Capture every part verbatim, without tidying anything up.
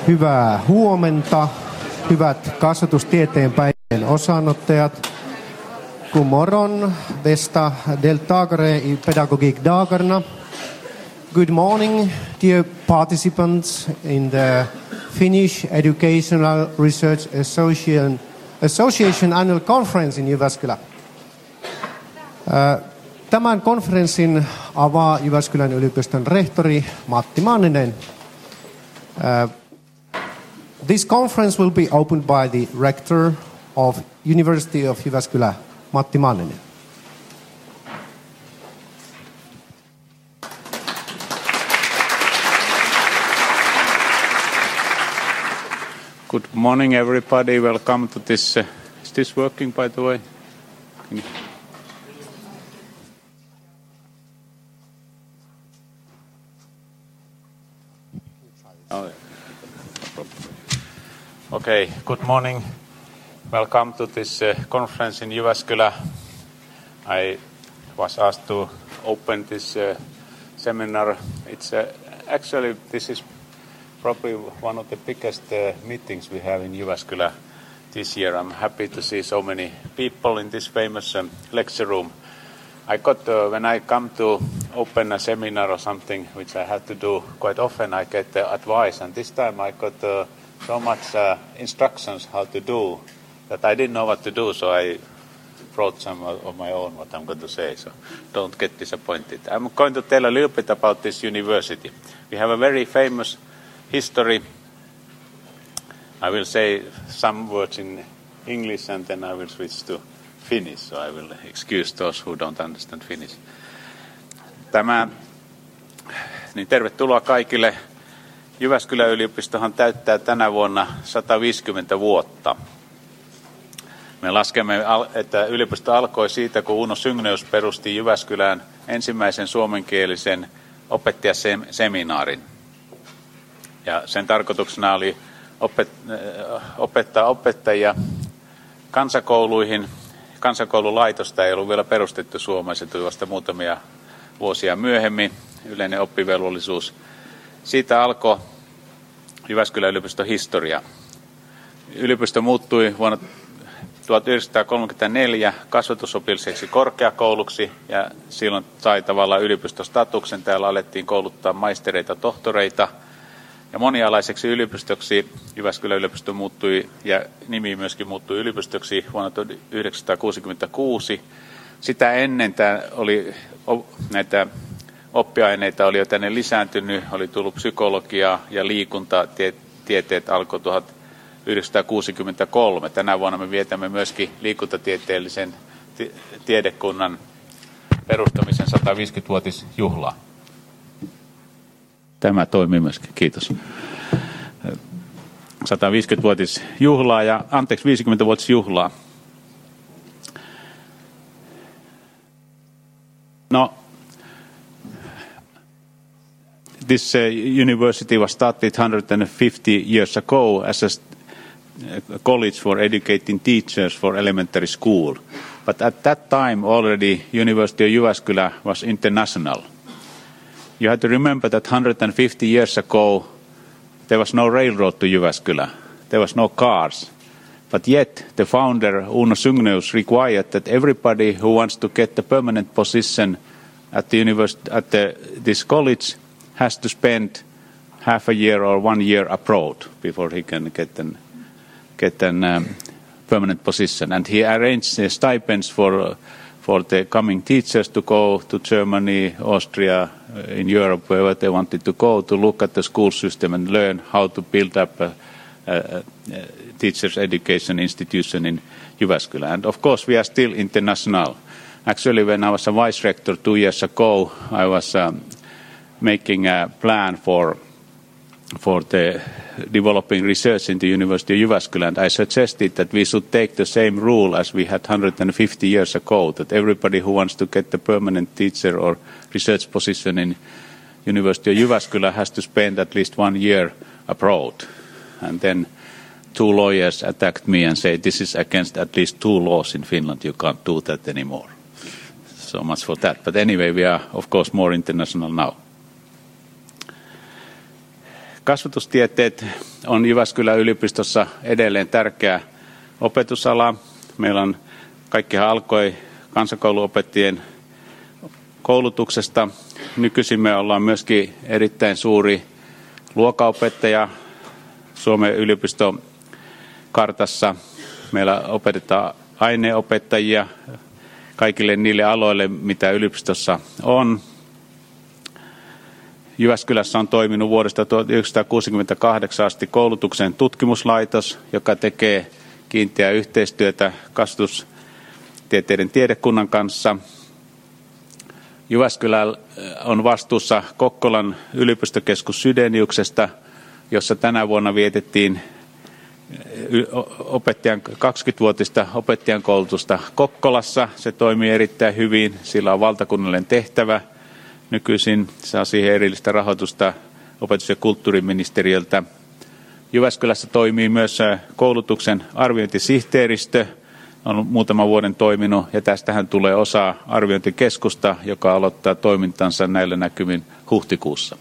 Hyvää huomenta, hyvät kasvatustieteen päivien osanottajat. God morgon, bästa deltagare i pedagogikdagarna. Good morning, dear participants in the Finnish Educational Research Association, Association Annual Conference in Jyväskylä. Tämän konferenssin avaa Jyväskylän yliopiston rehtori Matti Manninen. Uh, this conference will be opened by the rector of University of Jyväskylä, Matti Manninen. Good morning, everybody. Welcome to this. Uh, is this working, by the way? Can you... Oh, yeah. Okay, good morning. Welcome to this uh, conference in Jyväskylä. I was asked to open this uh, seminar. It's uh, actually, this is probably one of the biggest uh, meetings we have in Jyväskylä this year. I'm happy to see so many people in this famous um, lecture room. I got, uh, when I come to open a seminar or something, which I have to do quite often, I get uh, advice. And this time I got uh, so much uh, instructions how to do that I didn't know what to do, so I wrote some of my own what I'm going to say, so don't get disappointed. I'm going to tell a little bit about this university. We have a very famous history. I will say some words in English and then I will switch to Finnish, so I will excuse those who don't understand Finnish. Tämä, niin tervetuloa kaikille. Jyväskylän yliopistohan täyttää tänä vuonna sata viisikymmentä vuotta. Me laskemme, että yliopisto alkoi siitä, kun Uno Syngneus perusti Jyväskylään ensimmäisen suomenkielisen opettajaseminaarin. Ja sen tarkoituksena oli opettaa opettajia kansakouluihin. Kansakoululaitosta ei ollut vielä perustettu Suomessa, tuli vasta muutamia vuosia myöhemmin, yleinen oppivelvollisuus. Siitä alkoi Jyväskylän yliopiston historia. Yliopisto muuttui vuonna tuhatyhdeksänsataakolmekymmentäneljä kasvatusopilliseksi korkeakouluksi ja silloin sai tavallaan yliopistostatuksen. Täällä alettiin kouluttaa maistereita, tohtoreita ja monialaiseksi yliopistoksi Jyväskylän yliopisto muuttui ja nimi myöskin muuttui yliopistoksi vuonna tuhatyhdeksänsataakuusikymmentäkuusi. Sitä ennen tämä oli, näitä oppiaineita oli jo tänne lisääntynyt, oli tullut psykologiaa ja liikuntatieteet alkoi tuhatyhdeksänsataakuusikymmentäkolme. Tänä vuonna me vietämme myöskin liikuntatieteellisen tiedekunnan perustamisen sataviisikymmentävuotisjuhlaa. Tämä toimii myöskin, kiitos. sataviisikymmentävuotisjuhlaa ja anteeksi viisikymmentävuotisjuhlaa. No, this uh, university was started one hundred fifty years ago as a college for educating teachers for elementary school. But at that time already University of Jyväskylä was international. You have to remember that one hundred fifty years ago there was no railroad to Jyväskylä. There was no cars. But yet the founder Uno Syngneus required that everybody who wants to get a permanent position at the university, at the, this college has to spend half a year or one year abroad before he can get an get an um, permanent position. And he arranged uh, stipends for uh, for the coming teachers to go to Germany, Austria, uh, in Europe, wherever they wanted to go, to look at the school system and learn how to build up a, a, a teachers' education institution in Jyväskylä. And of course, we are still international. Actually, when I was a vice rector two years ago, I was um, making a plan for for the developing research in the University of Jyväskylä, and I suggested that we should take the same rule as we had one hundred fifty years ago, that everybody who wants to get a permanent teacher or research position in University of Jyväskylä has to spend at least one year abroad. And then two lawyers attacked me and said, this is against at least two laws in Finland, you can't do that anymore. So much for that. But anyway, we are, of course, more international now. Kasvatustieteet on Jyväskylän yliopistossa edelleen tärkeä opetusala. Meillä on, kaikkihan alkoi kansakouluopettajien koulutuksesta. Nykyisin me ollaan myöskin erittäin suuri luokanopettaja Suomen yliopiston kartassa. Meillä opetetaan aineopettajia kaikille niille aloille, mitä yliopistossa on. Jyväskylässä on toiminut vuodesta tuhatyhdeksänsataakuusikymmentäkahdeksan asti koulutuksen tutkimuslaitos, joka tekee kiinteää yhteistyötä kasvatustieteiden tiedekunnan kanssa. Jyväskylä on vastuussa Kokkolan yliopistokeskus Sydeniuksesta, jossa tänä vuonna vietettiin opettajan kaksikymmenvuotista opettajan koulutusta Kokkolassa. Se toimii erittäin hyvin, sillä on valtakunnallinen tehtävä. Nykyisin saa siihen erillistä rahoitusta opetus- ja kulttuuriministeriöltä. Jyväskylässä toimii myös koulutuksen arviointisihteeristö, on muutaman vuoden toiminut, ja tästähän tulee osa arviointikeskusta, joka aloittaa toimintansa näillä näkymin huhtikuussa.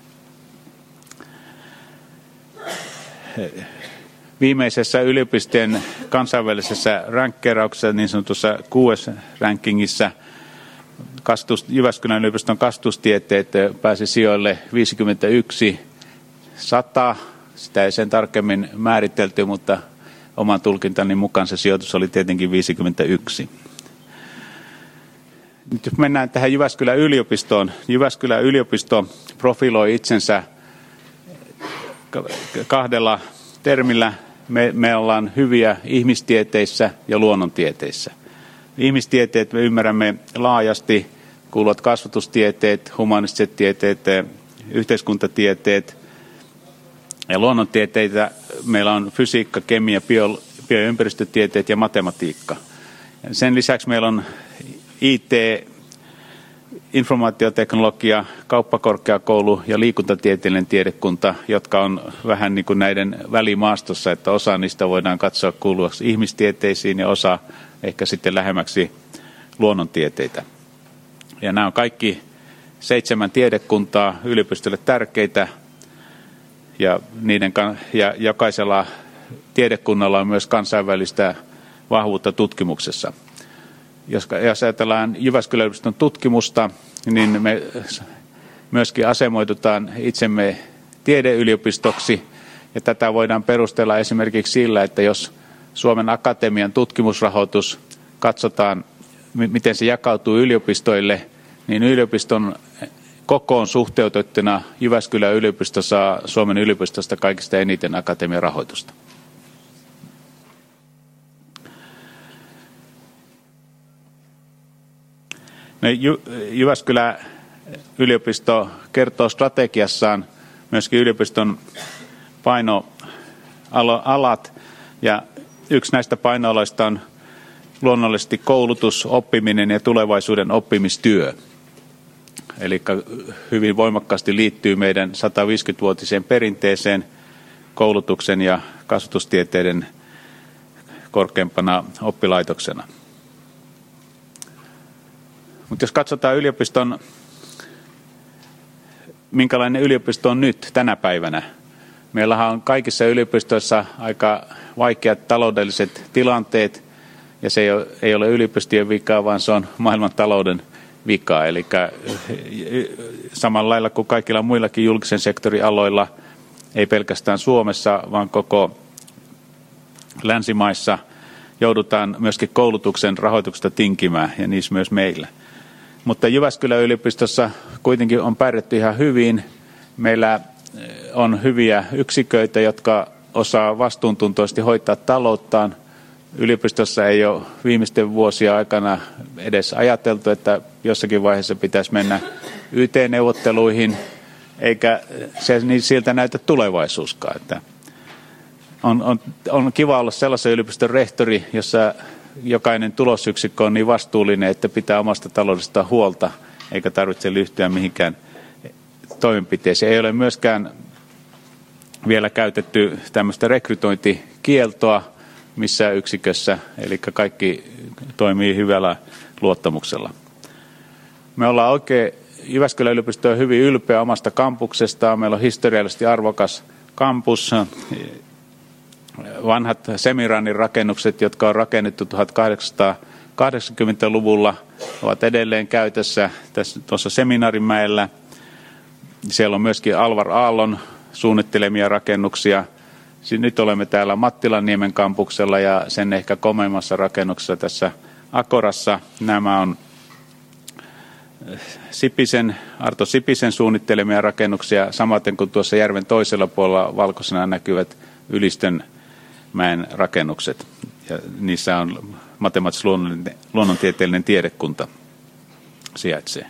Viimeisessä yliopistojen kansainvälisessä rankkeerauksessa, niin sanotussa Q S-rankingissa, kastus, Jyväskylän yliopiston kasvatustieteet pääsi sijoille viisikymmentäyksi sata. Sitä ei sen tarkemmin määritelty, mutta oman tulkintani mukaan se sijoitus oli tietenkin viisikymmentäyksi. Nyt jos mennään tähän Jyväskylän yliopistoon. Jyväskylän yliopisto profiloi itsensä kahdella termillä. Me, me ollaan hyviä ihmistieteissä ja luonnontieteissä. Ihmistieteet me ymmärrämme laajasti, kuuluvat kasvatustieteet, humanistiset tieteet, yhteiskuntatieteet ja luonnontieteitä. Meillä on fysiikka, kemia, bio, bio- ja ympäristötieteet ja matematiikka. Sen lisäksi meillä on I T, informaatioteknologia, kauppakorkeakoulu ja liikuntatieteellinen tiedekunta, jotka on vähän niin kuin näiden välimaastossa, että osa niistä voidaan katsoa kuuluvaksi ihmistieteisiin ja osa ehkä sitten lähemmäksi luonnontieteitä. Ja nämä on kaikki seitsemän tiedekuntaa yliopistolle tärkeitä, ja, niiden, ja jokaisella tiedekunnalla on myös kansainvälistä vahvuutta tutkimuksessa. Jos, jos ajatellaan Jyväskylän yliopiston tutkimusta, niin me myöskin asemoidutaan itsemme tiedeyliopistoksi, ja tätä voidaan perustella esimerkiksi sillä, että jos Suomen Akatemian tutkimusrahoitus katsotaan, miten se jakautuu yliopistoille, niin yliopiston kokoon suhteutettuna Jyväskylän yliopisto saa Suomen yliopistosta kaikista eniten akatemian rahoitusta. No, Jyväskylän yliopisto kertoo strategiassaan myöskin yliopiston painoalat, ja yksi näistä painoaloista on luonnollisesti koulutus, oppiminen ja tulevaisuuden oppimistyö. Eli hyvin voimakkaasti liittyy meidän sataviisikymmenvuotiseen perinteeseen koulutuksen ja kasvatustieteiden korkeimpana oppilaitoksena. Mutta jos katsotaan yliopiston, minkälainen yliopisto on nyt tänä päivänä. Meillähän on kaikissa yliopistoissa aika vaikeat taloudelliset tilanteet, ja se ei ole, ei ole yliopistojen vikaa, vaan se on maailmantalouden vikaa. Eli samalla lailla kuin kaikilla muillakin julkisen sektorin aloilla, ei pelkästään Suomessa, vaan koko länsimaissa joudutaan myöskin koulutuksen rahoituksesta tinkimään, ja niissä myös meillä. Mutta Jyväskylän yliopistossa kuitenkin on pärjätty ihan hyvin. Meillä on hyviä yksiköitä, jotka osaa vastuuntuntoisesti hoitaa talouttaan. Yliopistossa ei ole viimeisten vuosien aikana edes ajateltu, että jossakin vaiheessa pitäisi mennä Y T-neuvotteluihin, eikä se niin siltä näytä tulevaisuuskaan. Että on, on, on kiva olla sellaisen yliopiston rehtori, jossa jokainen tulosyksikkö on niin vastuullinen, että pitää omasta taloudesta huolta, eikä tarvitse ryhtyä mihinkään toimenpiteeseen. Ei ole myöskään vielä käytetty tämmöistä rekrytointikieltoa missään yksikössä, eli kaikki toimii hyvällä luottamuksella. Me ollaan oikein Jyväskylän yliopisto on hyvin ylpeä omasta kampuksestaan. Meillä on historiallisesti arvokas kampus. Vanhat Semiranin rakennukset, jotka on rakennettu tuhatkahdeksansataakahdeksankymmentäluvulla, ovat edelleen käytössä tässä, tuossa Seminaarimäellä. Siellä on myöskin Alvar Aallon suunnittelemia rakennuksia. Nyt olemme täällä Mattilanniemen kampuksella ja sen ehkä komeimmassa rakennuksessa tässä Akorassa. Nämä on Sipisen, Arto Sipisen suunnittelemia rakennuksia, samaten kuin tuossa järven toisella puolella valkoisena näkyvät Ylistönmäen rakennukset. Ja niissä on matemaattis-luonnontieteellinen tiedekunta sijaitsee.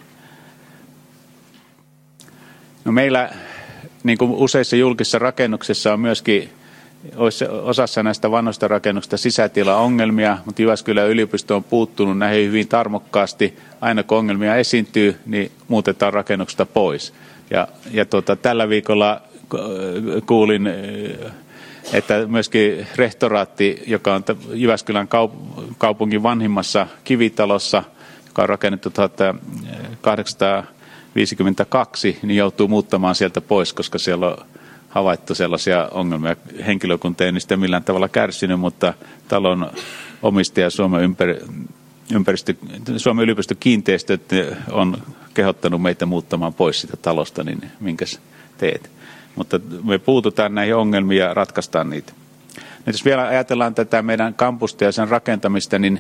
No meillä, niin kuin useissa julkisissa rakennuksissa, on myöskin osassa näistä vanhoista rakennuksista sisätilaongelmia, mutta Jyväskylän yliopisto on puuttunut näihin hyvin tarmokkaasti. Aina kun ongelmia esiintyy, niin muutetaan rakennuksesta pois. Ja, ja tuota, tällä viikolla kuulin, että myöskin rehtoraatti, joka on Jyväskylän kaupungin vanhimmassa kivitalossa, joka on rakennettu tuhatkahdeksansataaviisikymmentäkaksi, niin joutuu muuttamaan sieltä pois, koska siellä on havaittu sellaisia ongelmia. Henkilökunta ei niistä millään tavalla kärsinyt, mutta talon omistaja Suomen, ympär, ympäristö, Suomen yliopistokiinteistöt on kehottanut meitä muuttamaan pois sitä talosta, niin minkäs teet? Mutta me puututaan näihin ongelmiin ja ratkaistaan niitä. Nyt jos vielä ajatellaan tätä meidän kampusta ja sen rakentamista, niin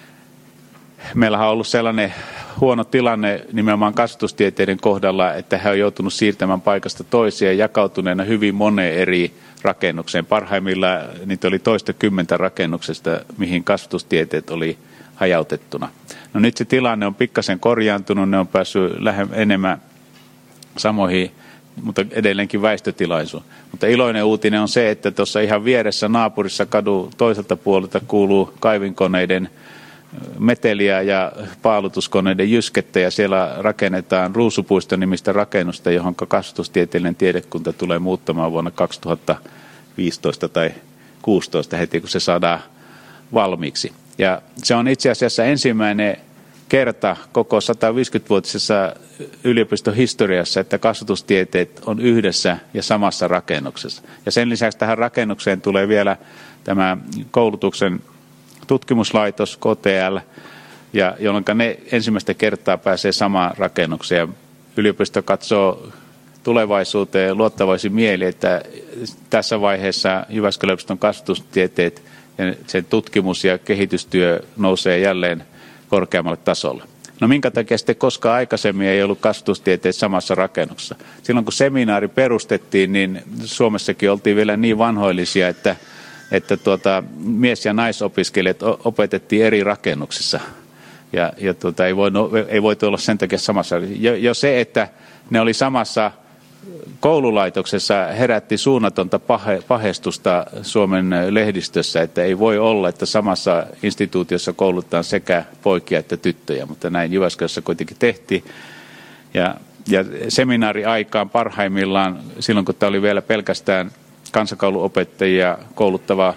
meillä on ollut sellainen huono tilanne nimenomaan kasvatustieteiden kohdalla, että he on joutunut siirtämään paikasta toiseen jakautuneena hyvin moneen eri rakennukseen. Parhaimmillaan niitä oli toista kymmentä rakennuksesta, mihin kasvatustieteet oli hajautettuna. No nyt se tilanne on pikkasen korjaantunut, ne on päässyt enemmän samoihin, mutta edelleenkin väistötilaisuus. Mutta iloinen uutinen on se, että tuossa ihan vieressä naapurissa kadun toiselta puolelta kuuluu kaivinkoneiden meteliä ja paalutuskoneiden jyskettä, ja siellä rakennetaan Ruusupuiston nimistä rakennusta, johon kasvatustieteellinen tiedekunta tulee muuttamaan vuonna kaksituhattaviisitoista tai kuusitoista heti, kun se saadaan valmiiksi. Ja se on itse asiassa ensimmäinen kerta koko sataviisikymmenvuotisessa yliopiston historiassa, että kasvatustieteet on yhdessä ja samassa rakennuksessa. Ja sen lisäksi tähän rakennukseen tulee vielä tämä koulutuksen tutkimuslaitos, K T L, ja jolloin ne ensimmäistä kertaa pääsee samaan rakennukseen. Yliopisto katsoo tulevaisuuteen luottavaisin mieli, että tässä vaiheessa Jyväskylän yliopiston kasvatustieteet ja sen tutkimus- ja kehitystyö nousee jälleen korkeammalle tasolle. No minkä takia sitten koskaan aikaisemmin ei ollut kasvatustieteet samassa rakennuksessa? Silloin kun seminaari perustettiin, niin Suomessakin oltiin vielä niin vanhoillisia, että että tuota, mies- ja naisopiskelijat opetettiin eri rakennuksissa. Ja, ja tuota, ei, voinut, ei voitu olla sen takia samassa. Jo, jo se, että ne oli samassa koululaitoksessa, herätti suunnatonta pahe, pahestusta Suomen lehdistössä, että ei voi olla, että samassa instituutiossa koulutetaan sekä poikia että tyttöjä, mutta näin Jyväskylässä kuitenkin tehtiin. Ja, ja seminaariaikaan parhaimmillaan, silloin kun tämä oli vielä pelkästään kansakouluopettajia kouluttava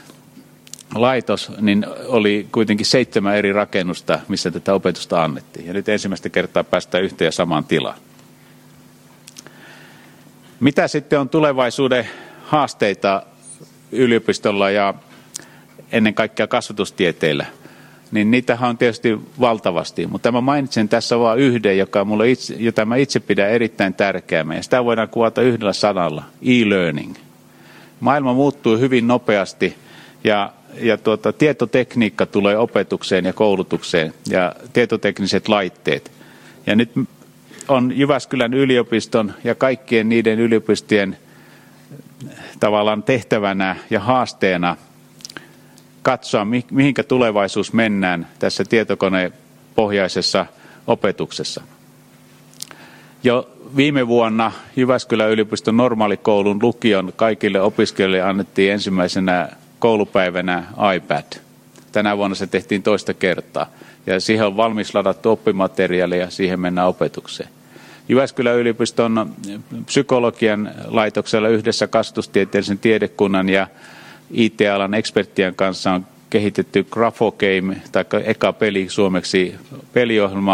laitos, niin oli kuitenkin seitsemän eri rakennusta, missä tätä opetusta annettiin. Ja nyt ensimmäistä kertaa päästään yhteen ja samaan tilaan. Mitä sitten on tulevaisuuden haasteita yliopistolla ja ennen kaikkea kasvatustieteillä? Niin niitähän on tietysti valtavasti, mutta mä mainitsen tässä vain yhden, joka mulle itse, jota mä itse pidän erittäin tärkeänä, ja sitä voidaan kuvata yhdellä sanalla, e-learning. Maailma muuttuu hyvin nopeasti, ja, ja tuota, tietotekniikka tulee opetukseen ja koulutukseen, ja tietotekniset laitteet. Ja nyt on Jyväskylän yliopiston ja kaikkien niiden yliopistojen tavallaan tehtävänä ja haasteena katsoa, mihinkä tulevaisuus mennään tässä tietokonepohjaisessa opetuksessa. Jo viime vuonna Jyväskylän yliopiston normaalikoulun lukion kaikille opiskelijoille annettiin ensimmäisenä koulupäivänä iPad. Tänä vuonna se tehtiin toista kertaa. Ja siihen on valmis ladattu oppimateriaali ja siihen mennään opetukseen. Jyväskylän yliopiston psykologian laitoksella yhdessä kasvatustieteellisen tiedekunnan ja I T-alan eksperttien kanssa on kehitetty Grafogame, tai eka peli suomeksi peliohjelma,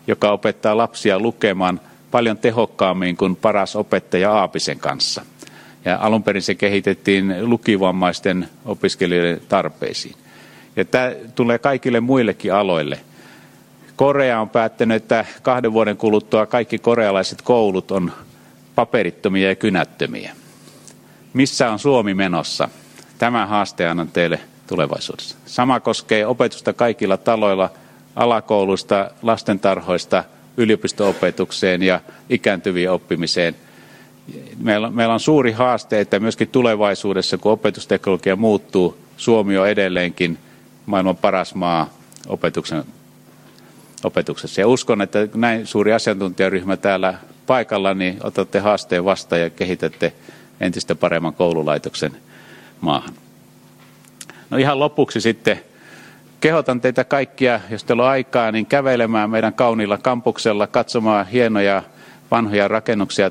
joka opettaa lapsia lukemaan paljon tehokkaammin kuin paras opettaja Aapisen kanssa. Ja alun perin se kehitettiin lukivammaisten opiskelijoiden tarpeisiin. Ja tämä tulee kaikille muillekin aloille. Korea on päättänyt, että kahden vuoden kuluttua kaikki korealaiset koulut on paperittomia ja kynättömiä. Missä on Suomi menossa? Tämä haaste annan teille tulevaisuudessa. Sama koskee opetusta kaikilla taloilla, alakouluista, lastentarhoista, yliopisto-opetukseen ja ikääntyvien oppimiseen. Meillä on, meillä on suuri haaste, että myöskin tulevaisuudessa, kun opetusteknologia muuttuu, Suomi on edelleenkin maailman paras maa opetuksen, opetuksessa. Ja uskon, että näin suuri asiantuntijaryhmä täällä paikalla, niin otatte haasteen vastaan ja kehitätte entistä paremman koululaitoksen maahan. No ihan lopuksi sitten kehotan teitä kaikkia, jos teillä on aikaa, niin kävelemään meidän kauniilla kampuksella, katsomaan hienoja vanhoja rakennuksia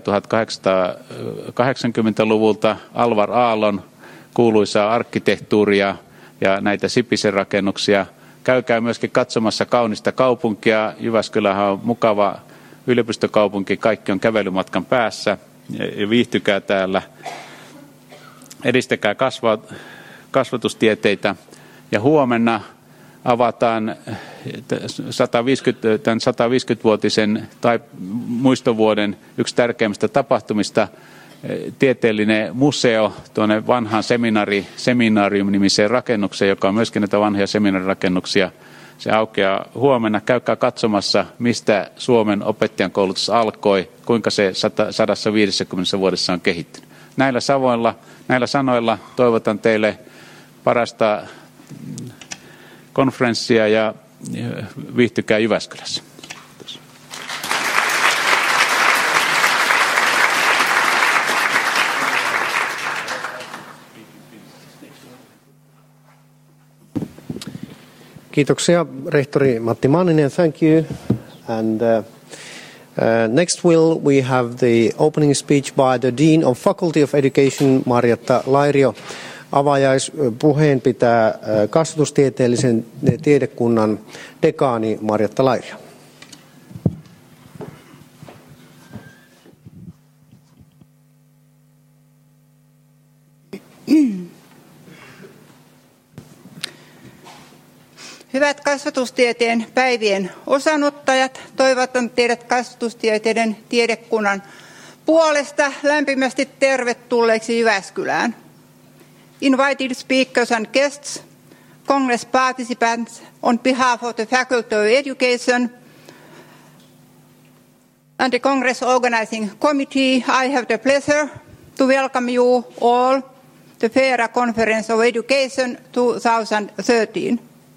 tuhatkahdeksansataakahdeksankymmentäluvulta, Alvar Aallon kuuluisaa arkkitehtuuria ja näitä Sipisen rakennuksia. Käykää myöskin katsomassa kaunista kaupunkia. Jyväskylähän on mukava yliopistokaupunki, kaikki on kävelymatkan päässä ja viihtykää täällä. Edistäkää kasva, kasvatustieteitä ja huomenna avataan sataviisikymmentä, tämän sataviisikymmenvuotisen tai muistovuoden yksi tärkeimmistä tapahtumista, tieteellinen museo tuonne vanhaan seminaari, seminaarium-nimiseen rakennukseen, joka on myöskin näitä vanhoja seminaarirakennuksia. Se aukeaa huomenna. Käykää katsomassa, mistä Suomen opettajan koulutus alkoi, kuinka se sata viisikymmentä vuodessa on kehittynyt. Näillä, savoilla, näillä sanoilla toivotan teille parasta konferenssia ja viihtykää Jyväskylässä. Kiitos. Kiitoksia, rehtori Matti Manninen. Thank you. And uh, uh, next will we have the opening speech by the Dean of Faculty of Education, Marjatta Lairio. Avajaispuheen pitää kasvatustieteellisen tiedekunnan dekaani Marjatta Lairio. Hyvät kasvatustieteen päivien osanottajat, toivotan teidät kasvatustieteiden tiedekunnan puolesta lämpimästi tervetulleeksi Jyväskylään. Invited speakers and guests, Congress participants, on behalf of the Faculty of Education and the Congress Organizing Committee, I have the pleasure to welcome you all to FERA Conference of Education twenty thirteen.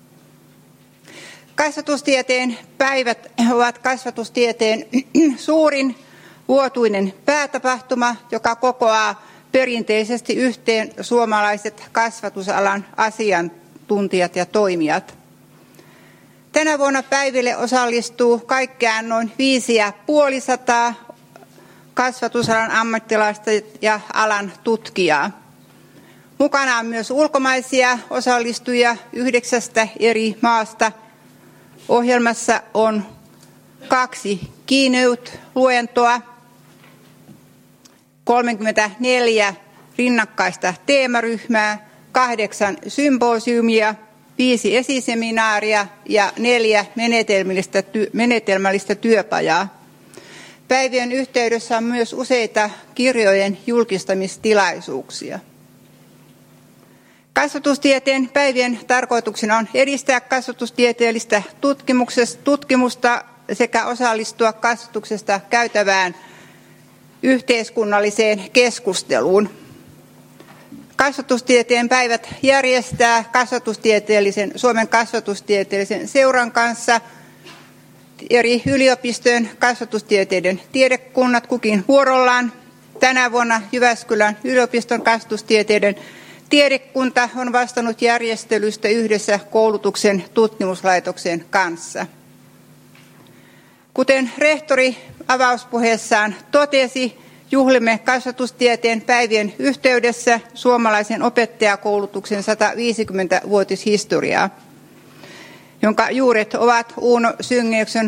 Kasvatustieteen päivät ovat kasvatustieteen suurin vuotuinen päätapahtuma, joka kokoaa perinteisesti yhteen suomalaiset kasvatusalan asiantuntijat ja toimijat. Tänä vuonna päiville osallistuu kaikkiaan noin viisi ja puolisataa kasvatusalan ammattilaista ja alan tutkijaa. Mukana on myös ulkomaisia osallistujia yhdeksästä eri maasta. Ohjelmassa on kaksi keynote-luentoa, kolmekymmentäneljä rinnakkaista teemaryhmää, kahdeksan symposiumia, viisi esiseminaaria ja neljä menetelmällistä, ty- menetelmällistä työpajaa. Päivien yhteydessä on myös useita kirjojen julkistamistilaisuuksia. Kasvatustieteen päivien tarkoituksena on edistää kasvatustieteellistä tutkimusta sekä osallistua kasvatuksesta käytävään yhteiskunnalliseen keskusteluun. Kasvatustieteen päivät järjestää kasvatustieteellisen, Suomen kasvatustieteellisen seuran kanssa eri yliopistojen kasvatustieteiden tiedekunnat kukin vuorollaan. Tänä vuonna Jyväskylän yliopiston kasvatustieteiden tiedekunta on vastannut järjestelystä yhdessä koulutuksen tutkimuslaitoksen kanssa. Kuten rehtori avauspuheessaan totesi, juhlimme kasvatustieteen päivien yhteydessä suomalaisen opettajakoulutuksen sataviisikymmenvuotishistoriaa. jonka juuret ovat Uno Sygniuksen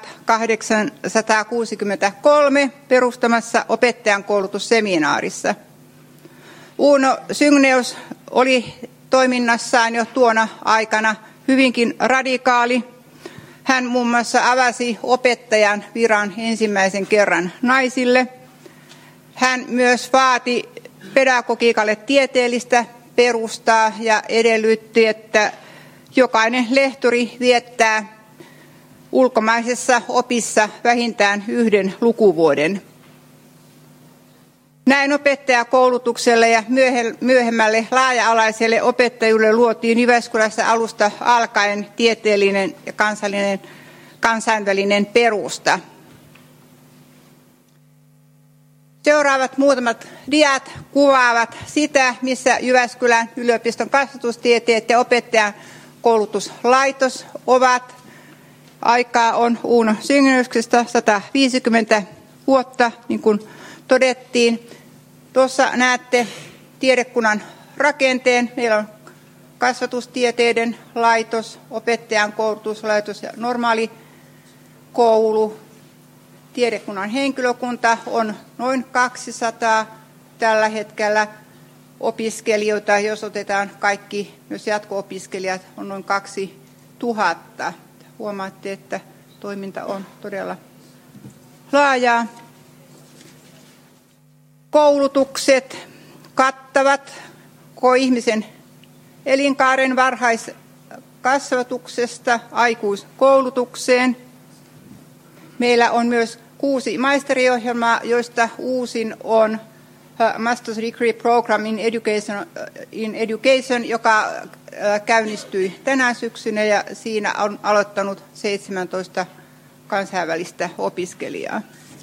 tuhatkahdeksansataakuusikymmentäkolme perustamassa opettajan koulutusseminaarissa. Uno Sygnius oli toiminnassaan jo tuona aikana hyvinkin radikaali. Hän muun muassa avasi opettajan viran ensimmäisen kerran naisille. Hän myös vaati pedagogiikalle tieteellistä perustaa ja edellytti, että jokainen lehtori viettää ulkomaisessa opissa vähintään yhden lukuvuoden. Näin opettajakoulutukselle ja myöhemmälle laaja-alaiselle opettajuudelle luotiin Jyväskylässä alusta alkaen tieteellinen ja kansallinen, kansainvälinen perusta. Seuraavat muutamat diat kuvaavat sitä, missä Jyväskylän yliopiston kasvatustieteet ja opettajan koulutuslaitos ovat. Aikaa on Uno Sygniuksesta sata viisikymmentä vuotta, niin kuin todettiin. Tuossa näette tiedekunnan rakenteen. Meillä on kasvatustieteiden laitos, opettajan koulutuslaitos ja normaali koulu. Tiedekunnan henkilökunta on noin kaksisataa tällä hetkellä. Opiskelijoita, jos otetaan kaikki, myös jatko-opiskelijat, on noin kaksituhatta. Huomaatte, että toiminta on todella laajaa. Koulutukset kattavat koko ihmisen elinkaaren varhaiskasvatuksesta aikuiskoulutukseen. Meillä on myös kuusi maisteriohjelmaa, joista uusin on Master's Degree Program in Education, in Education, joka käynnistyi tänä syksynä ja siinä on aloittanut seitsemäntoista kansainvälistä opiskelijaa.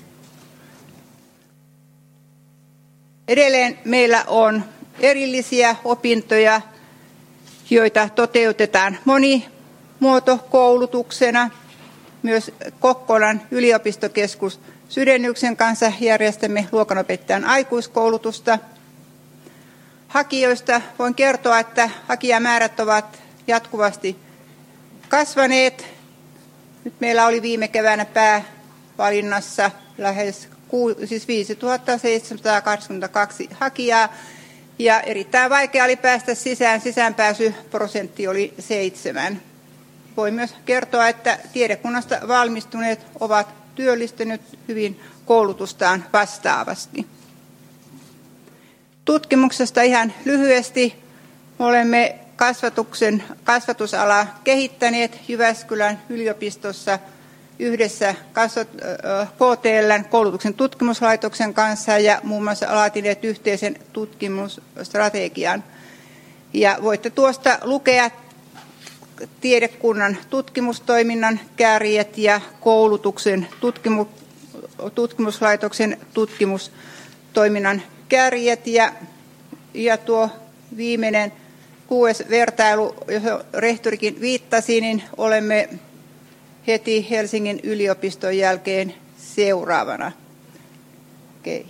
Edelleen meillä on erillisiä opintoja, joita toteutetaan monimuotokoulutuksena. Myös Kokkolan yliopistokeskus Sydennyksen kanssa järjestämme luokanopettajan aikuiskoulutusta. Hakijoista voin kertoa, että hakijamäärät ovat jatkuvasti kasvaneet. Nyt meillä oli viime keväänä päävalinnassa lähes siis viisituhattaseitsemänsataakahdeksankymmentäkaksi hakijaa ja erittäin vaikea oli päästä sisään. Sisäänpääsyprosentti oli seitsemän. Voin myös kertoa, että tiedekunnasta valmistuneet ovat työllistyneet hyvin koulutustaan vastaavasti. Tutkimuksesta ihan lyhyesti. Olemme kasvatuksen, kasvatusalaa kehittäneet Jyväskylän yliopistossa yhdessä K T L:n koulutuksen tutkimuslaitoksen kanssa ja muun muassa laatineet yhteisen tutkimusstrategian. Ja voitte tuosta lukea tiedekunnan tutkimustoiminnan kärjet ja koulutuksen tutkimu, tutkimuslaitoksen tutkimustoiminnan kärjet. Ja, ja tuo viimeinen kuudes vertailu, johon rehtorikin viittasi, niin olemme heti Helsingin yliopiston jälkeen seuraavana. Okei.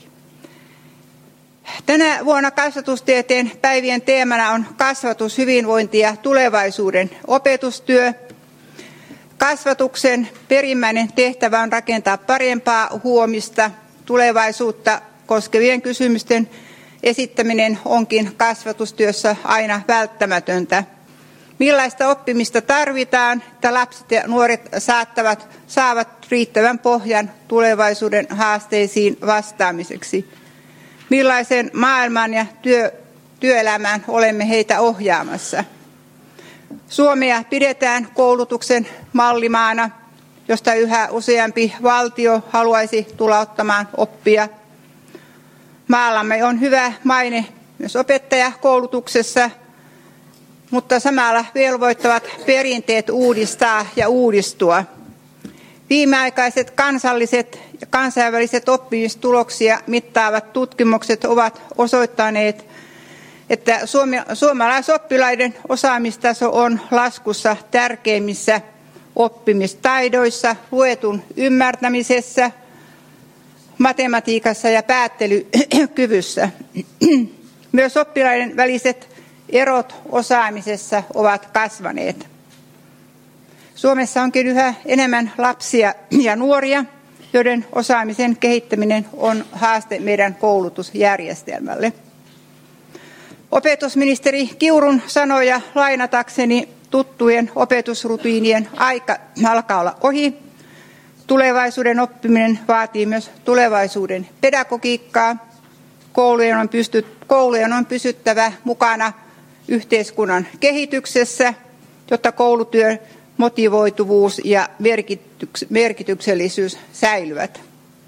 Tänä vuonna kasvatustieteen päivien teemana on kasvatus, hyvinvointi ja tulevaisuuden opetustyö. Kasvatuksen perimmäinen tehtävä on rakentaa parempaa huomista. Tulevaisuutta koskevien kysymysten esittäminen onkin kasvatustyössä aina välttämätöntä. Millaista oppimista tarvitaan, että lapset ja nuoret saattavat, saavat riittävän pohjan tulevaisuuden haasteisiin vastaamiseksi? Millaisen maailman ja työ, työelämään olemme heitä ohjaamassa? Suomea pidetään koulutuksen mallimaana, josta yhä useampi valtio haluaisi tulla ottamaan oppia. Maallamme on hyvä maine myös opettajakoulutuksessa, mutta samalla velvoittavat perinteet uudistaa ja uudistua. Viimeaikaiset kansalliset ja kansainväliset oppimistuloksia mittaavat tutkimukset ovat osoittaneet, että suomalaisoppilaiden osaamistaso on laskussa tärkeimmissä oppimistaidoissa, luetun ymmärtämisessä, matematiikassa ja päättelykyvyssä. Myös oppilaiden väliset erot osaamisessa ovat kasvaneet. Suomessa onkin yhä enemmän lapsia ja nuoria, joiden osaamisen kehittäminen on haaste meidän koulutusjärjestelmälle. Opetusministeri Kiurun sanoja lainatakseni tuttujen opetusrutiinien aika alkaa olla ohi. Tulevaisuuden oppiminen vaatii myös tulevaisuuden pedagogiikkaa. Koulujen on, pystyt, koulujen on pysyttävä mukana yhteiskunnan kehityksessä, jotta koulutyön motivoituvuus ja merkityksellisyys säilyvät.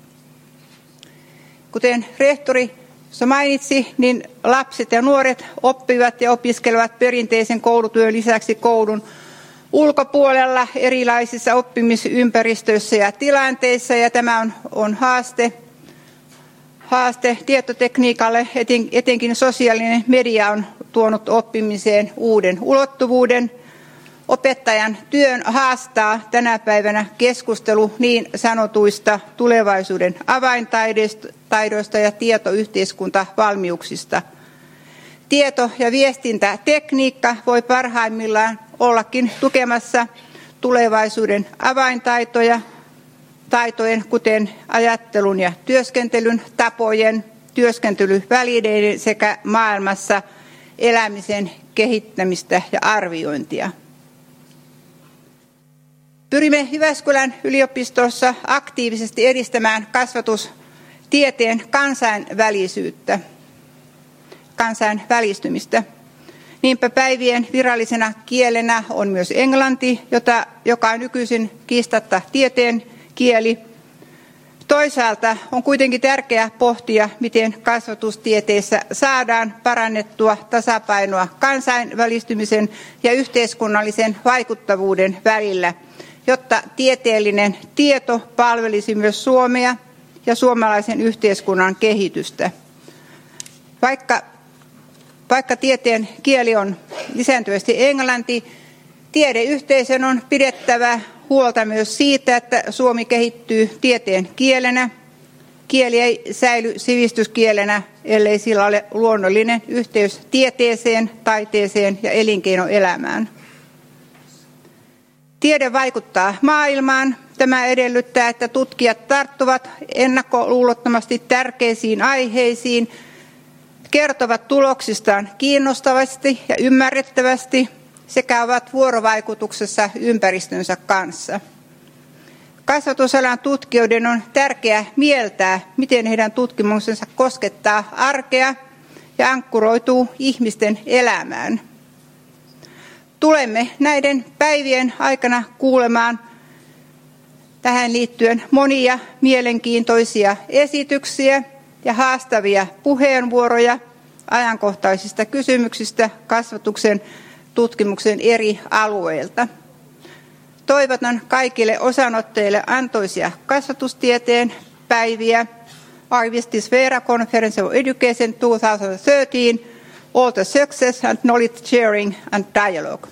Kuten rehtori mainitsi, niin lapset ja nuoret oppivat ja opiskelevat perinteisen koulutyön lisäksi koulun ulkopuolella erilaisissa oppimisympäristöissä ja tilanteissa, ja tämä on, on haaste, haaste tietotekniikalle, eten, etenkin sosiaalinen media on tuonut oppimiseen uuden ulottuvuuden. Opettajan työn haastaa tänä päivänä keskustelu niin sanotuista tulevaisuuden avaintaidoista ja tietoyhteiskuntavalmiuksista. Tieto- ja viestintätekniikka voi parhaimmillaan ollakin tukemassa tulevaisuuden avaintaitoja, taitojen kuten ajattelun ja työskentelyn tapojen, työskentelyvälineiden sekä maailmassa elämisen kehittämistä ja arviointia. Pyrimme Jyväskylän yliopistossa aktiivisesti edistämään kasvatustieteen kansainvälisyyttä, kansainvälistymistä. Niinpä päivien virallisena kielenä on myös englanti, jota, joka on nykyisin kiistatta tieteen kieli. Toisaalta on kuitenkin tärkeää pohtia, miten kasvatustieteessä saadaan parannettua tasapainoa kansainvälistymisen ja yhteiskunnallisen vaikuttavuuden välillä, jotta tieteellinen tieto palvelisi myös Suomea ja suomalaisen yhteiskunnan kehitystä. Vaikka, vaikka tieteen kieli on lisääntyvästi englanti, tiedeyhteisön on pidettävä huolta myös siitä, että Suomi kehittyy tieteen kielenä. Kieli ei säily sivistyskielenä, ellei sillä ole luonnollinen yhteys tieteeseen, taiteeseen ja elinkeinoelämään. Tiede vaikuttaa maailmaan. Tämä edellyttää, että tutkijat tarttuvat ennakkoluulottomasti tärkeisiin aiheisiin, kertovat tuloksistaan kiinnostavasti ja ymmärrettävästi sekä ovat vuorovaikutuksessa ympäristönsä kanssa. Kasvatusalan tutkijoiden on tärkeää mieltää, miten heidän tutkimuksensa koskettaa arkea ja ankkuroituu ihmisten elämään. Tulemme näiden päivien aikana kuulemaan tähän liittyen monia mielenkiintoisia esityksiä ja haastavia puheenvuoroja ajankohtaisista kysymyksistä kasvatuksen tutkimuksen eri alueilta. Toivotan kaikille osanottajille antoisia kasvatustieteen päiviä. Arvistis Vera Conference of Education twenty thirteen, all the success and knowledge sharing and dialogue.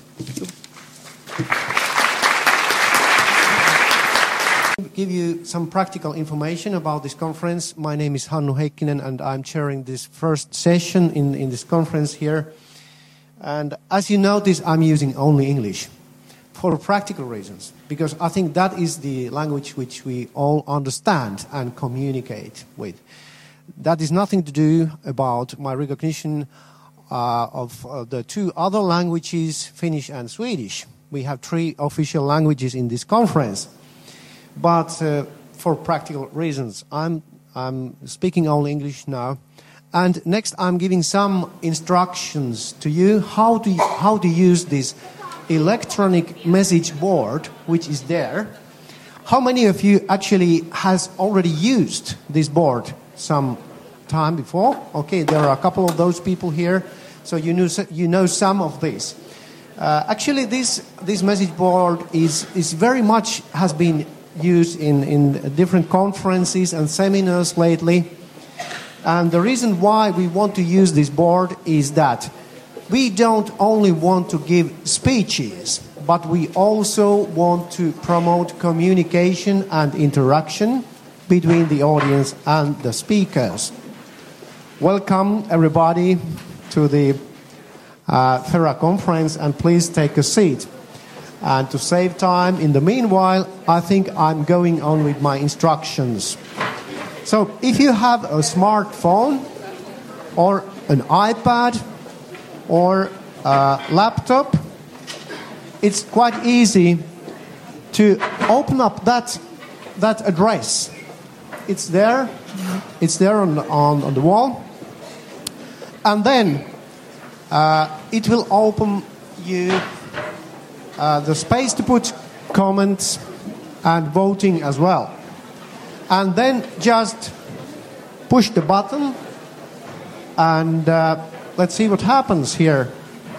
Give you some practical information about this conference. My name is Hannu Heikkinen and I'm chairing this first session in, in this conference here. And as you notice, I'm using only English for practical reasons, because I think that is the language which we all understand and communicate with. That is nothing to do about my recognition uh, of uh, the two other languages, Finnish and Swedish. We have three official languages in this conference. But uh, for practical reasons, I'm, I'm speaking only English now. And next I'm giving some instructions to you how to, how to use this electronic message board, which is there. How many of you actually has already used this board some time before? Okay, there are a couple of those people here, so you know, you know some of this. Uh, actually, this, this message board is, is very much has been used in, in different conferences and seminars lately. And the reason why we want to use this board is that we don't only want to give speeches, but we also want to promote communication and interaction between the audience and the speakers. Welcome everybody to the uh, FERA conference, and please take a seat. And to save time, in the meanwhile, I think I'm going on with my instructions. So if you have a smartphone or an iPad or a laptop, it's quite easy to open up that that address. It's there. It's there on on, on the wall. And then uh, it will open you uh, the space to put comments and voting as well. And then just push the button and uh, let's see what happens here.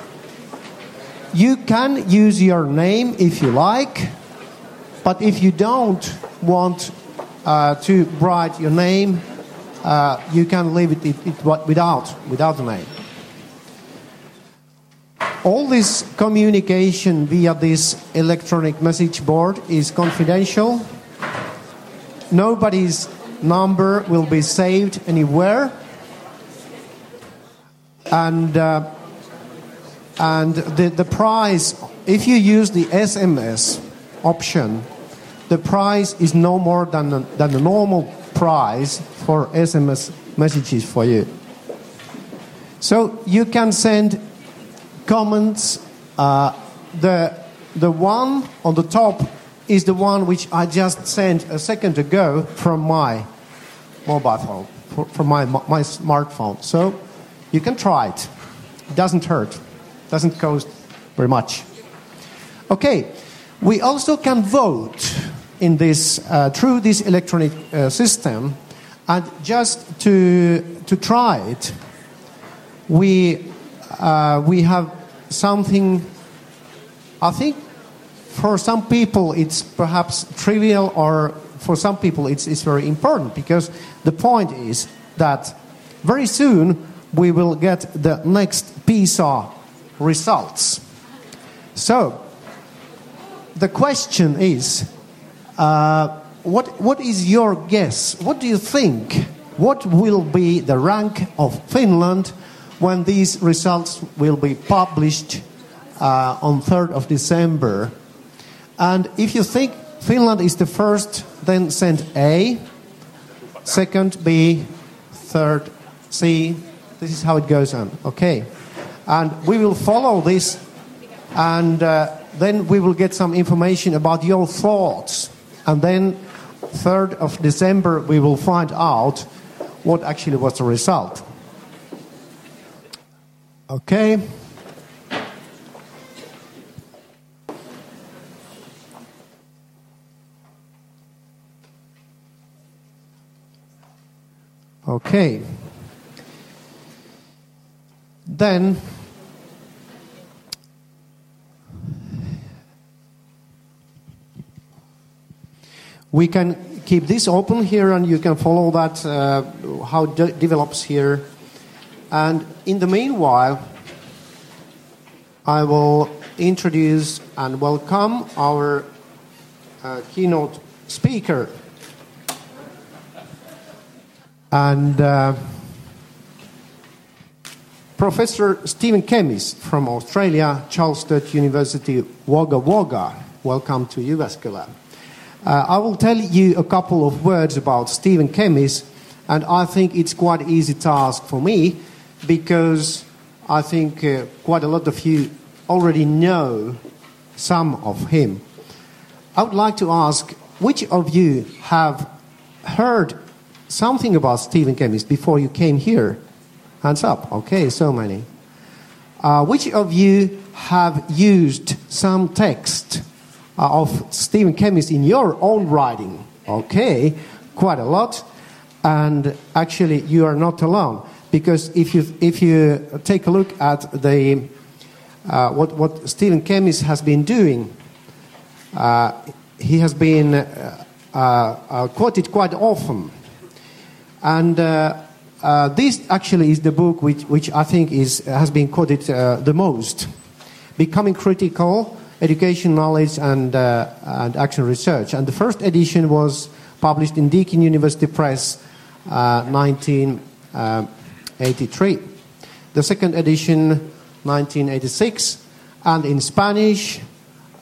You can use your name if you like, but if you don't want uh, to write your name, uh, you can leave it, it, it without, without a name. All this communication via this electronic message board is confidential. Nobody's number will be saved anywhere. And uh, and the, the price, if you use the S M S option, the price is no more than the, than the normal price for S M S messages for you. So you can send comments. Uh, the the one on the top is the one which I just sent a second ago from my mobile phone, from my my smartphone. So you can try it. It doesn't hurt. Doesn't cost very much. Okay, we also can vote in this uh, through this electronic uh, system, and just to to try it, we uh, we have something. I think for some people it's perhaps trivial, or for some people it's it's very important, because the point is that very soon we will get the next PISA results. So the question is, uh, what what is your guess? What do you think? What will be the rank of Finland when these results will be published uh, on third of December? And if you think Finland is the first, then send A, second B, third C. This is how it goes on. Okay. And we will follow this, and uh, then we will get some information about your thoughts. And then third of December we will find out what actually was the result. Okay. Okay. Then we can keep this open here, and you can follow that, uh, how it de- develops here. And in the meanwhile, I will introduce and welcome our uh, keynote speaker. And uh, Professor Stephen Kemmis from Australia, Charles Sturt University, Wagga Wagga. Welcome to Jyväskylä. Uh, I will tell you a couple of words about Stephen Kemmis, and I think it's quite an easy task for me, because I think uh, quite a lot of you already know some of him. I would like to ask, which of you have heard something about Stephen Kemmis before you came here? Hands up. Okay, so many. Uh, which of you have used some text uh, of Stephen Kemmis in your own writing? Okay, quite a lot. And actually, you are not alone, because if you if you take a look at the uh, what what Stephen Kemmis has been doing, uh, he has been uh, uh, quoted quite often, and. Uh, Uh, this actually is the book which, which I think is has been quoted uh, the most. Becoming Critical, Education, Knowledge and, uh, and Action Research. And the first edition was published in Deakin University Press, uh, nineteen eighty-three. The second edition, nineteen eighty-six. And in Spanish,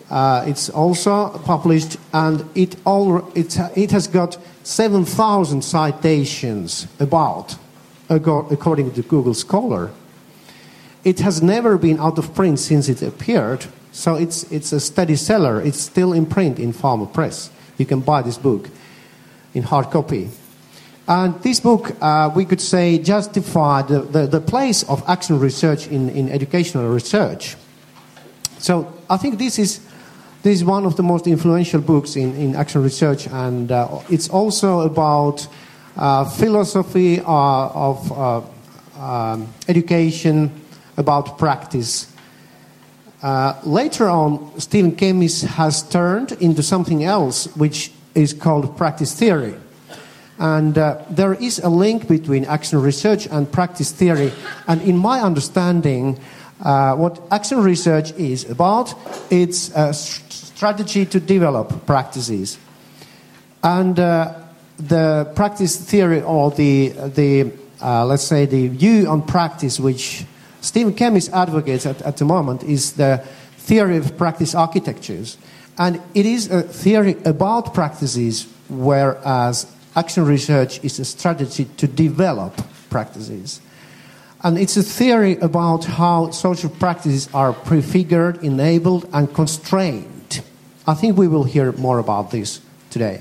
Uh, it's also published, and it all it it has got seven thousand citations about, according to Google Scholar. It has never been out of print since it appeared, so it's it's a steady seller. It's still in print in Pharma Press. You can buy this book in hard copy. And this book, uh, we could say, justified the, the, the place of action research in, in educational research. So I think this is this is one of the most influential books in, in action research, and uh, it's also about uh, philosophy uh, of uh, um, education, about practice. Uh, later on, Stephen Kemmis has turned into something else, which is called practice theory. And uh, there is a link between action research and practice theory. And in my understanding, uh, what action research is about, it's a st- strategy to develop practices. And uh, the practice theory, or the, the uh, let's say, the view on practice, which Stephen Kemmis advocates at, at the moment, is the theory of practice architectures. And it is a theory about practices, whereas action research is a strategy to develop practices. And it's a theory about how social practices are prefigured, enabled, and constrained. I think we will hear more about this today.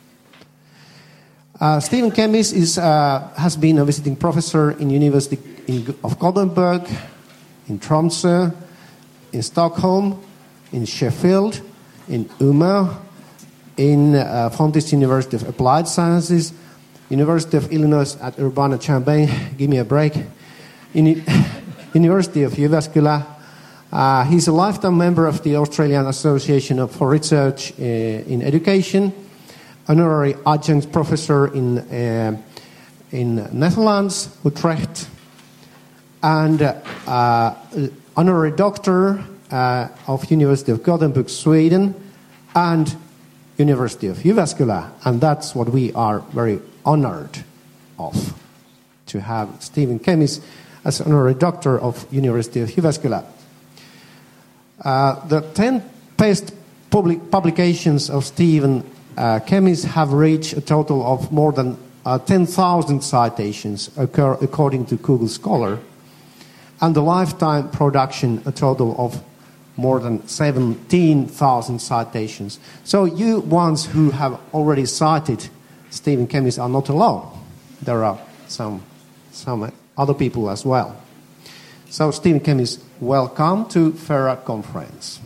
Uh, Stephen Kemmis is, uh, has been a visiting professor in University in, of Gothenburg, in Tromsø, in Stockholm, in Sheffield, in Umeå, in uh, Fontys University of Applied Sciences, University of Illinois at Urbana-Champaign, give me a break, in University of Jyväskylä. Uh, he's a lifetime member of the Australian Association for Research uh, in Education, honorary adjunct professor in uh, in Netherlands, Utrecht, and uh, uh, honorary doctor uh, of University of Gothenburg, Sweden, and University of Jyväskylä, and that's what we are very honored of, to have Stephen Kemmis as honorary doctor of University of Jyväskylä. Uh, the ten best public publications of Stephen uh, Kemmis have reached a total of more than uh, ten thousand citations, occur, according to Google Scholar, and the lifetime production a total of more than seventeen thousand citations. So you ones who have already cited Stephen Kemmis are not alone. There are some, some other people as well. So Stephen Kemmis, welcome to FERA conference.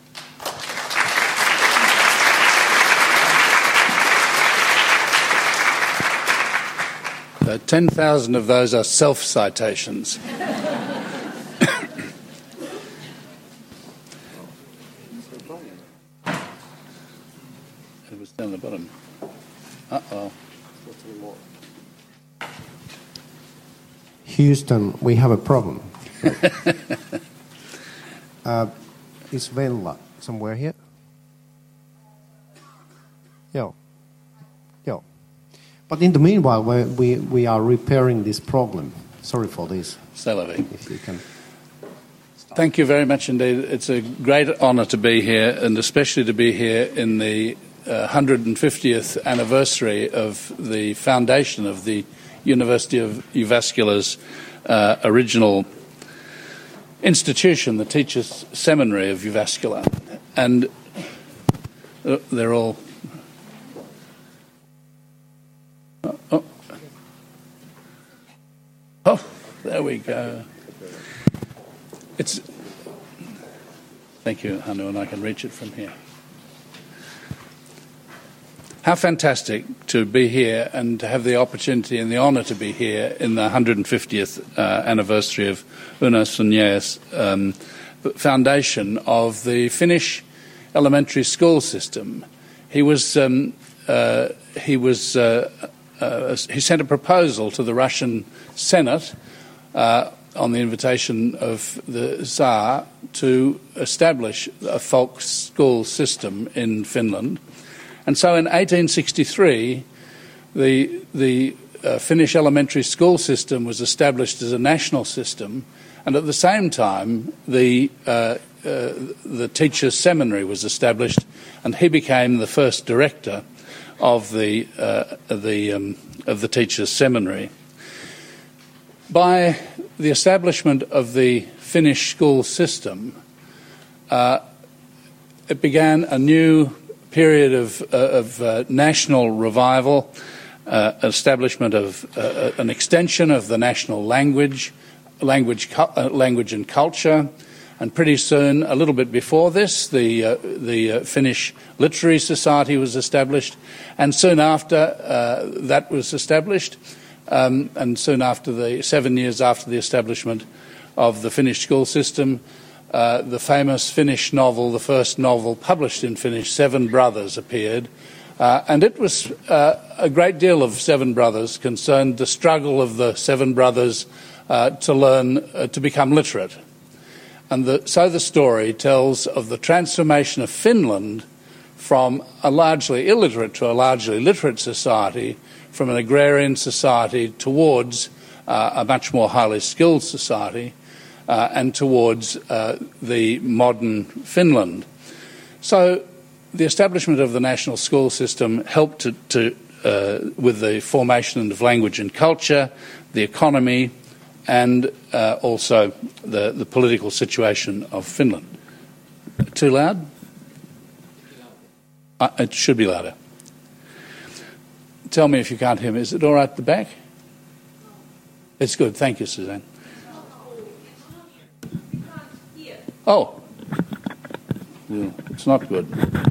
Uh, ten thousand of those are self-citations. It was down the bottom. Uh-oh. Houston, we have a problem. uh, is Venla somewhere here? Yo. Yo. But in the meanwhile, we, we, we are repairing this problem. Sorry for this. Salavi. If you can. Thank you very much indeed. It's a great honour to be here, and especially to be here in the uh, one hundred fiftieth anniversary of the foundation of the University of Jyväskylä's uh, original institution, the Teachers' Seminary of Jyväskylä. And uh, they're all... Oh, oh. oh, there we go. It's... Thank you, Hannu, and I can reach it from here. How fantastic to be here and to have the opportunity and the honour to be here in the one hundred fiftieth uh, anniversary of Uno Sunia's um, foundation of the Finnish elementary school system. He was um, uh, he was uh, uh, he sent a proposal to the Russian Senate uh, on the invitation of the Tsar to establish a folk school system in Finland. And so in eighteen sixty-three, the, the uh, Finnish elementary school system was established as a national system, and at the same time, the uh, uh, the Teachers' Seminary was established, and he became the first director of the uh, the um, of the Teachers' Seminary. By the establishment of the Finnish school system, uh, it began a new period of, uh, of uh, national revival, uh, establishment of uh, an extension of the national language, language, uh, language and culture, and pretty soon, a little bit before this, the uh, the uh, Finnish Literary Society was established, and soon after uh, that was established, um, and soon after the seven years after the establishment of the Finnish school system, uh, the famous Finnish novel, the first novel published in Finnish, Seven Brothers, appeared, uh, and it was uh, a great deal of Seven Brothers concerned the struggle of the Seven Brothers uh, to learn uh, to become literate. And the, so the story tells of the transformation of Finland from a largely illiterate to a largely literate society, from an agrarian society towards uh, a much more highly skilled society, uh, and towards uh, the modern Finland. So the establishment of the national school system helped to, to uh, with the formation of language and culture, the economy, and uh, also the, the political situation of Finland. Too loud? Uh, it should be louder. Tell me if you can't hear me. Is it all right at the back? It's good. Thank you, Suzanne. Oh. Yeah, it's not good.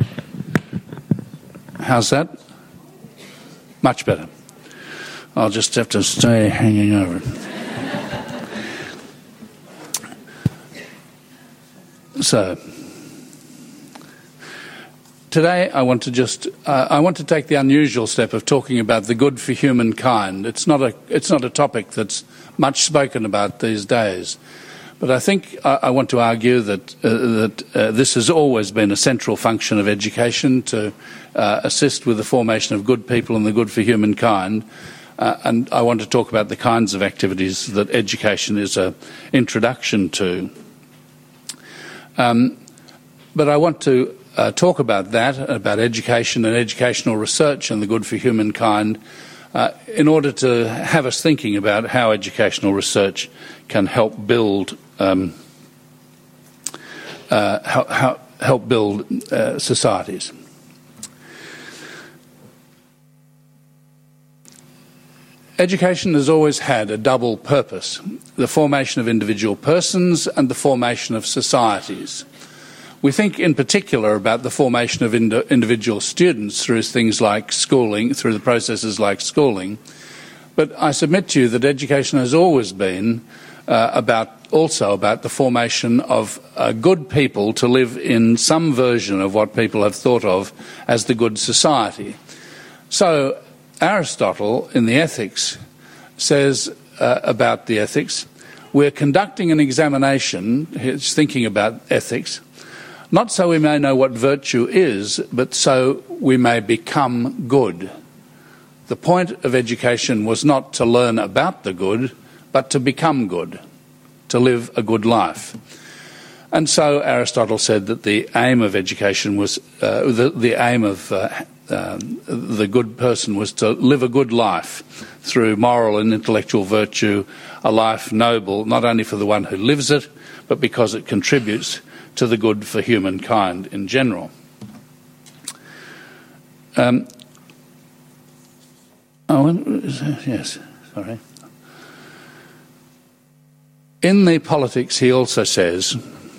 How's that? Much better. I'll just have to stay hanging over it. So, today I want to just uh, I want to take the unusual step of talking about the good for humankind. It's not a it's not a topic that's much spoken about these days, but I think I, I want to argue that uh, that uh, this has always been a central function of education, to uh, assist with the formation of good people and the good for humankind. Uh, and I want to talk about the kinds of activities that education is an introduction to. Um, but I want to uh, talk about that, about education and educational research and the good for humankind, uh, in order to have us thinking about how educational research can help build um, uh, how, how, help build uh, societies. Education has always had a double purpose: the formation of individual persons and the formation of societies. We think in particular about the formation of ind- individual students through things like schooling, through the processes like schooling, but I submit to you that education has always been uh, about also about the formation of uh, good people to live in some version of what people have thought of as the good society. So Aristotle, in the Ethics, says uh, about the ethics, we're conducting an examination, he's thinking about ethics, not so we may know what virtue is, but so we may become good. The point of education was not to learn about the good, but to become good, to live a good life. And so Aristotle said that the aim of education was, uh, the, the aim of uh, Um, the good person was to live a good life through moral and intellectual virtue, a life noble not only for the one who lives it, but because it contributes to the good for humankind in general. Um, oh, yes, sorry. In the Politics, he also says,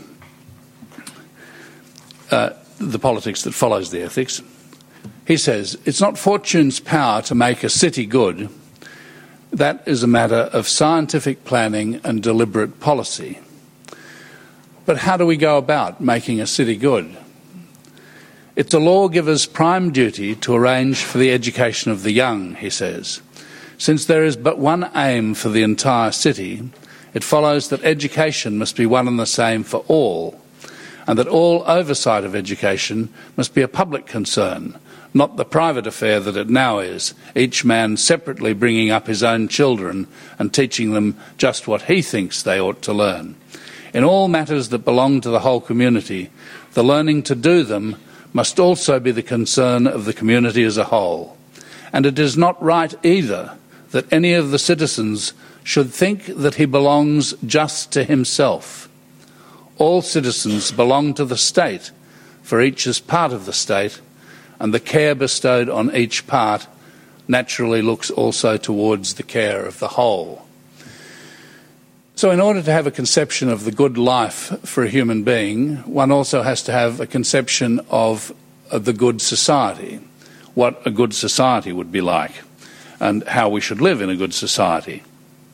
uh, the politics that follows the ethics, he says, it's not fortune's power to make a city good. That is a matter of scientific planning and deliberate policy. But how do we go about making a city good? It's a lawgiver's prime duty to arrange for the education of the young, he says. Since there is but one aim for the entire city, it follows that education must be one and the same for all, and that all oversight of education must be a public concern, not the private affair that it now is, each man separately bringing up his own children and teaching them just what he thinks they ought to learn. In all matters that belong to the whole community, the learning to do them must also be the concern of the community as a whole. And it is not right either that any of the citizens should think that he belongs just to himself. All citizens belong to the state, for each is part of the state, and the care bestowed on each part naturally looks also towards the care of the whole. So in order to have a conception of the good life for a human being, one also has to have a conception of, of the good society, what a good society would be like, and how we should live in a good society.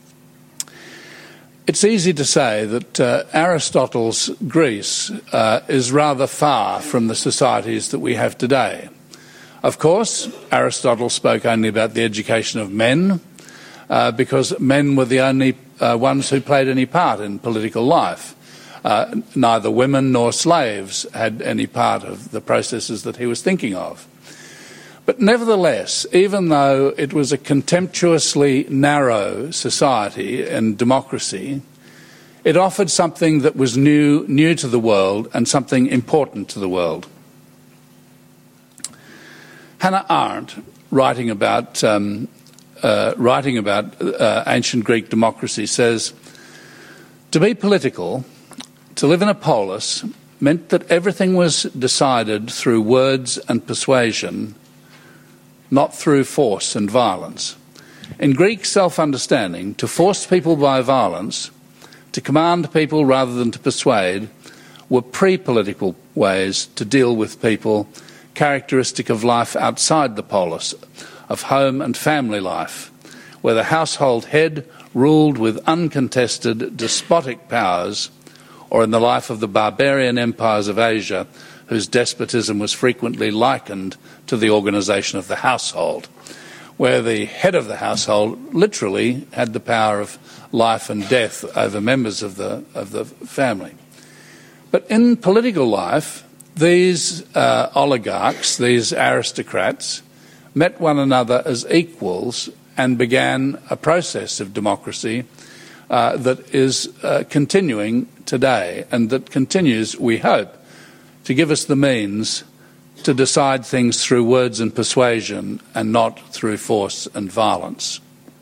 It's easy to say that uh, Aristotle's Greece uh, is rather far from the societies that we have today. Of course, Aristotle spoke only about the education of men, uh, because men were the only uh, ones who played any part in political life. Uh, neither women nor slaves had any part of the processes that he was thinking of. But nevertheless, even though it was a contemptuously narrow society and democracy, it offered something that was new, new to the world and something important to the world. Hannah Arendt, writing about, um, uh, writing about uh, ancient Greek democracy, says, "To be political, to live in a polis, meant that everything was decided through words and persuasion, not through force and violence. In Greek self-understanding, to force people by violence, to command people rather than to persuade, were pre-political ways to deal with people characteristic of life outside the polis, of home and family life, where the household head ruled with uncontested despotic powers, or in the life of the barbarian empires of Asia, whose despotism was frequently likened to the organisation of the household, where the head of the household literally had the power of life and death over members of the, of the family. But in political life, these uh, oligarchs, these aristocrats, met one another as equals and began a process of democracy uh, that is uh, continuing today, and that continues, we hope, to give us the means to decide things through words and persuasion and not through force and violence.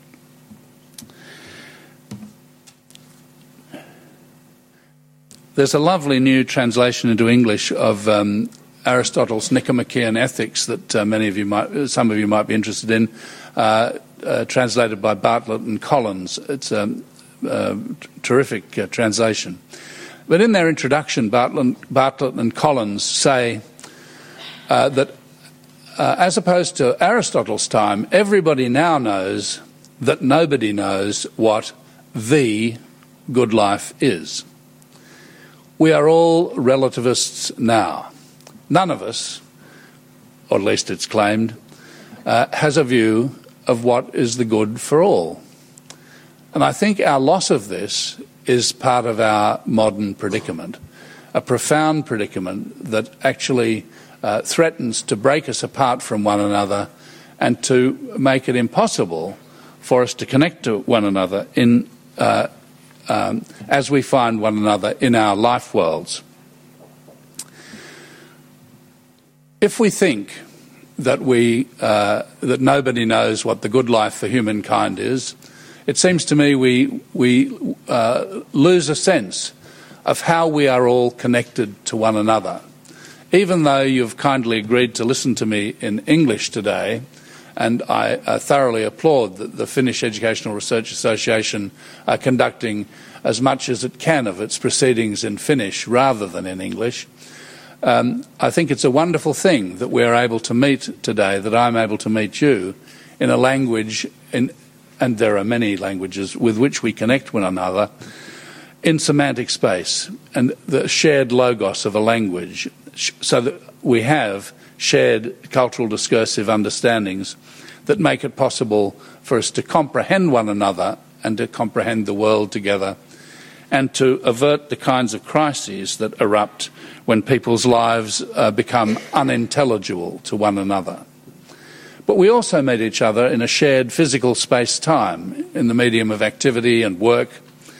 There's a lovely new translation into English of um, Aristotle's Nicomachean Ethics that uh, many of you might, some of you might be interested in, uh, uh, translated by Bartlett and Collins. It's a, a terrific uh, translation. But in their introduction, Bartlett, Bartlett and Collins say uh, that uh, as opposed to Aristotle's time, everybody now knows that nobody knows what the good life is. We are all relativists now. None of us, or at least it's claimed, uh, has a view of what is the good for all. And I think our loss of this is part of our modern predicament, a profound predicament that actually uh, threatens to break us apart from one another and to make it impossible for us to connect to one another in uh, um, as we find one another in our life worlds. If we think that we uh, that nobody knows what the good life for humankind is, it seems to me we we uh, lose a sense of how we are all connected to one another. Even though you've kindly agreed to listen to me in English today, and I uh, thoroughly applaud the, the Finnish Educational Research Association uh, conducting as much as it can of its proceedings in Finnish rather than in English, um, I think it's a wonderful thing that we're able to meet today, that I'm able to meet you in a language, in, and there are many languages with which we connect one another, in semantic space and the shared logos of a language, so that we have shared cultural discursive understandings that make it possible for us to comprehend one another and to comprehend the world together, and to avert the kinds of crises that erupt when people's lives uh, become unintelligible to one another. But we also meet each other in a shared physical space-time, in the medium of activity and work,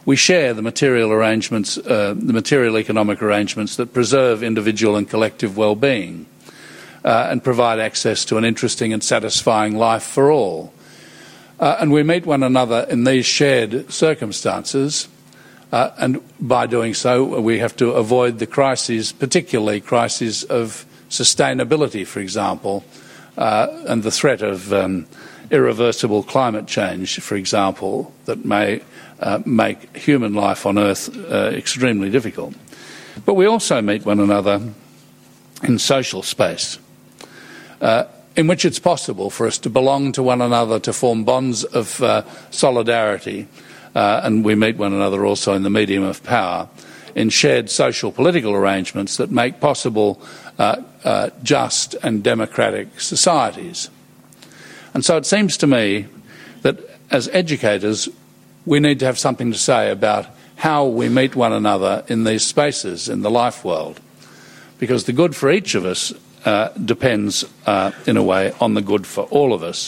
we share the material arrangements, uh, the material economic arrangements that preserve individual and collective well-being uh, and provide access to an interesting and satisfying life for all. Uh, and we meet one another in these shared circumstances, uh, and by doing so we have to avoid the crises, particularly crises of sustainability, for example, uh, and the threat of um, irreversible climate change, for example, that may uh, make human life on Earth uh, extremely difficult. But we also meet one another in social space, uh, in which it's possible for us to belong to one another, to form bonds of uh, solidarity, uh, and we meet one another also in the medium of power, in shared social political arrangements that make possible uh, uh, just and democratic societies. And so it seems to me that as educators we need to have something to say about how we meet one another in these spaces in the life world, because the good for each of us uh, depends uh, in a way on the good for all of us.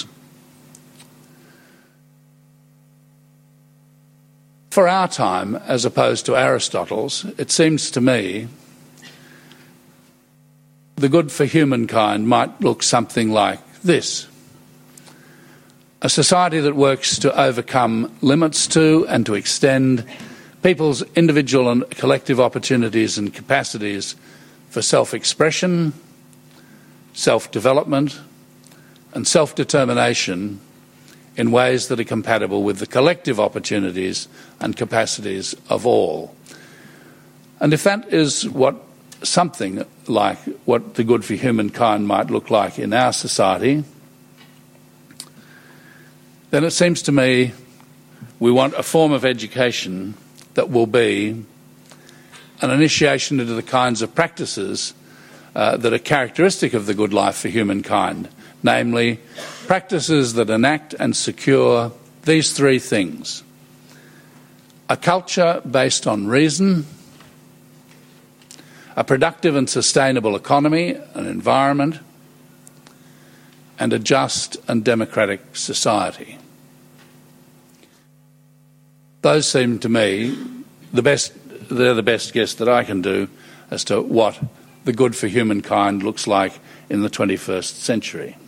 For our time, as opposed to Aristotle's, it seems to me the good for humankind might look something like this: a society that works to overcome limits to and to extend people's individual and collective opportunities and capacities for self-expression, self-development and self-determination in ways that are compatible with the collective opportunities and capacities of all. And if that is what something like what the good for humankind might look like in our society, then it seems to me we want a form of education that will be an initiation into the kinds of practices uh, that are characteristic of the good life for humankind, namely practices that enact and secure these three things: a culture based on reason, a productive and sustainable economy and environment, and a just and democratic society. Those seem to me the best, they're the best guess that I can do as to what the good for humankind looks like in the twenty-first century.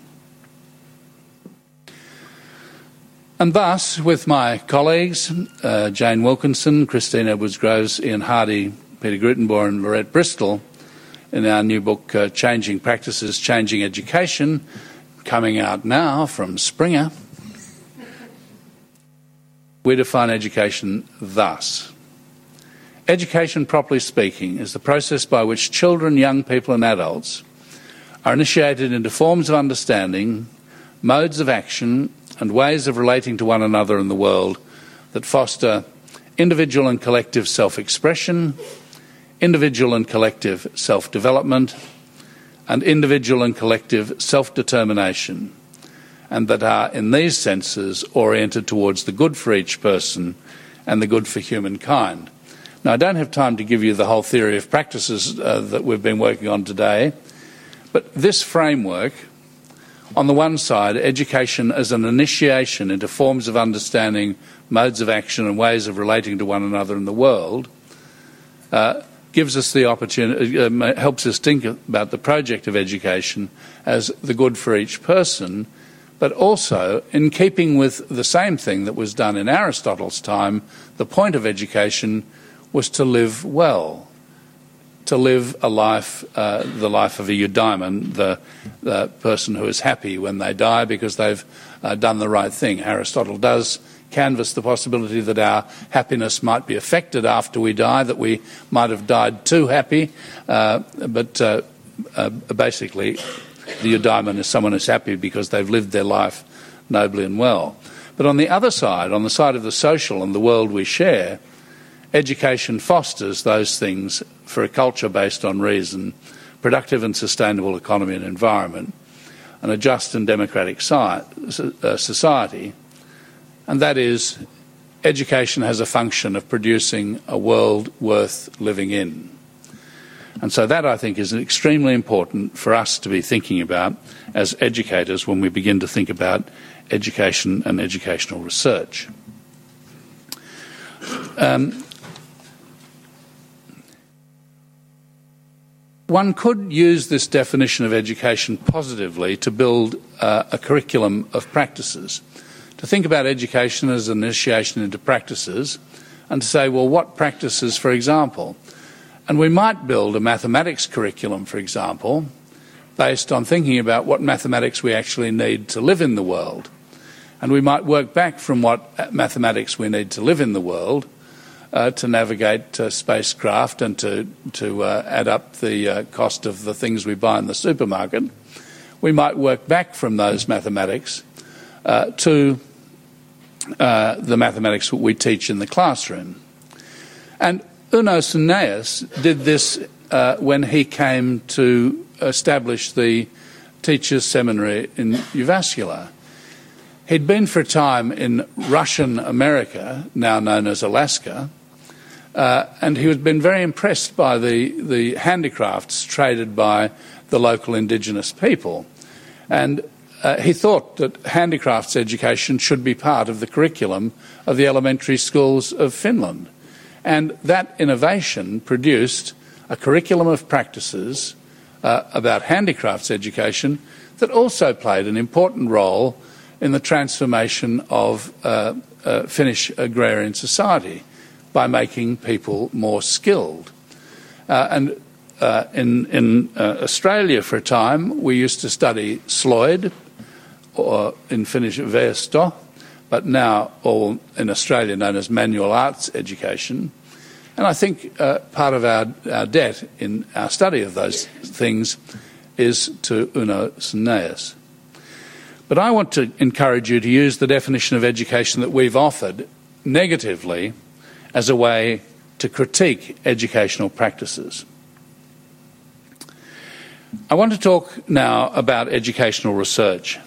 And thus, with my colleagues, uh, Jane Wilkinson, Christine Edwards-Groves, Ian Hardy, Peter Grutenboer and Laurette Bristol, in our new book, uh, Changing Practices, Changing Education, coming out now from Springer, we define education thus: education, properly speaking, is the process by which children, young people and adults are initiated into forms of understanding, modes of action and ways of relating to one another in the world that foster individual and collective self-expression, individual and collective self-development, and individual and collective self-determination, and that are in these senses oriented towards the good for each person and the good for humankind. Now, I don't have time to give you the whole theory of practices uh, that we've been working on today, but this framework, on the one side, education as an initiation into forms of understanding, modes of action and ways of relating to one another in the world, uh, gives us the opportunity, uh, helps us think about the project of education as the good for each person, but also in keeping with the same thing that was done in Aristotle's time. The point of education was to live well, to live a life, uh, the life of a eudaimon, the, the person who is happy when they die because they've uh, done the right thing. Aristotle does canvass the possibility that our happiness might be affected after we die, that we might have died too happy, uh, but uh, uh, basically the eudaimon is someone who's happy because they've lived their life nobly and well. But on the other side, on the side of the social and the world we share, education fosters those things for a culture based on reason, productive and sustainable economy and environment, and a just and democratic society. And that is, education has a function of producing a world worth living in. And so that, I think, is extremely important for us to be thinking about as educators when we begin to think about education and educational research. Um, one could use this definition of education positively to build uh, a curriculum of practices, to think about education as an initiation into practices, and to say, well, what practices, for example? And we might build a mathematics curriculum, for example, based on thinking about what mathematics we actually need to live in the world. And we might work back from what mathematics we need to live in the world uh, to navigate uh, spacecraft and to, to uh, add up the uh, cost of the things we buy in the supermarket. We might work back from those mathematics uh, to uh, the mathematics we teach in the classroom. And Uno Sunnaeus did this uh, when he came to establish the Teachers' Seminary in Uvascular. He'd been for a time in Russian America, now known as Alaska, uh, and he had been very impressed by the, the handicrafts traded by the local indigenous people. And uh, he thought that handicrafts education should be part of the curriculum of the elementary schools of Finland. And that innovation produced a curriculum of practices uh, about handicrafts education that also played an important role in the transformation of uh, uh, Finnish agrarian society by making people more skilled. Uh, and uh, in, in uh, Australia for a time, we used to study slöjd, or in Finnish väestö, but now all in Australia known as manual arts education. And I think uh, part of our, our debt in our study of those things is to Uno Sunnaeus. But I want to encourage you to use the definition of education that we've offered negatively as a way to critique educational practices. I want to talk now about educational research.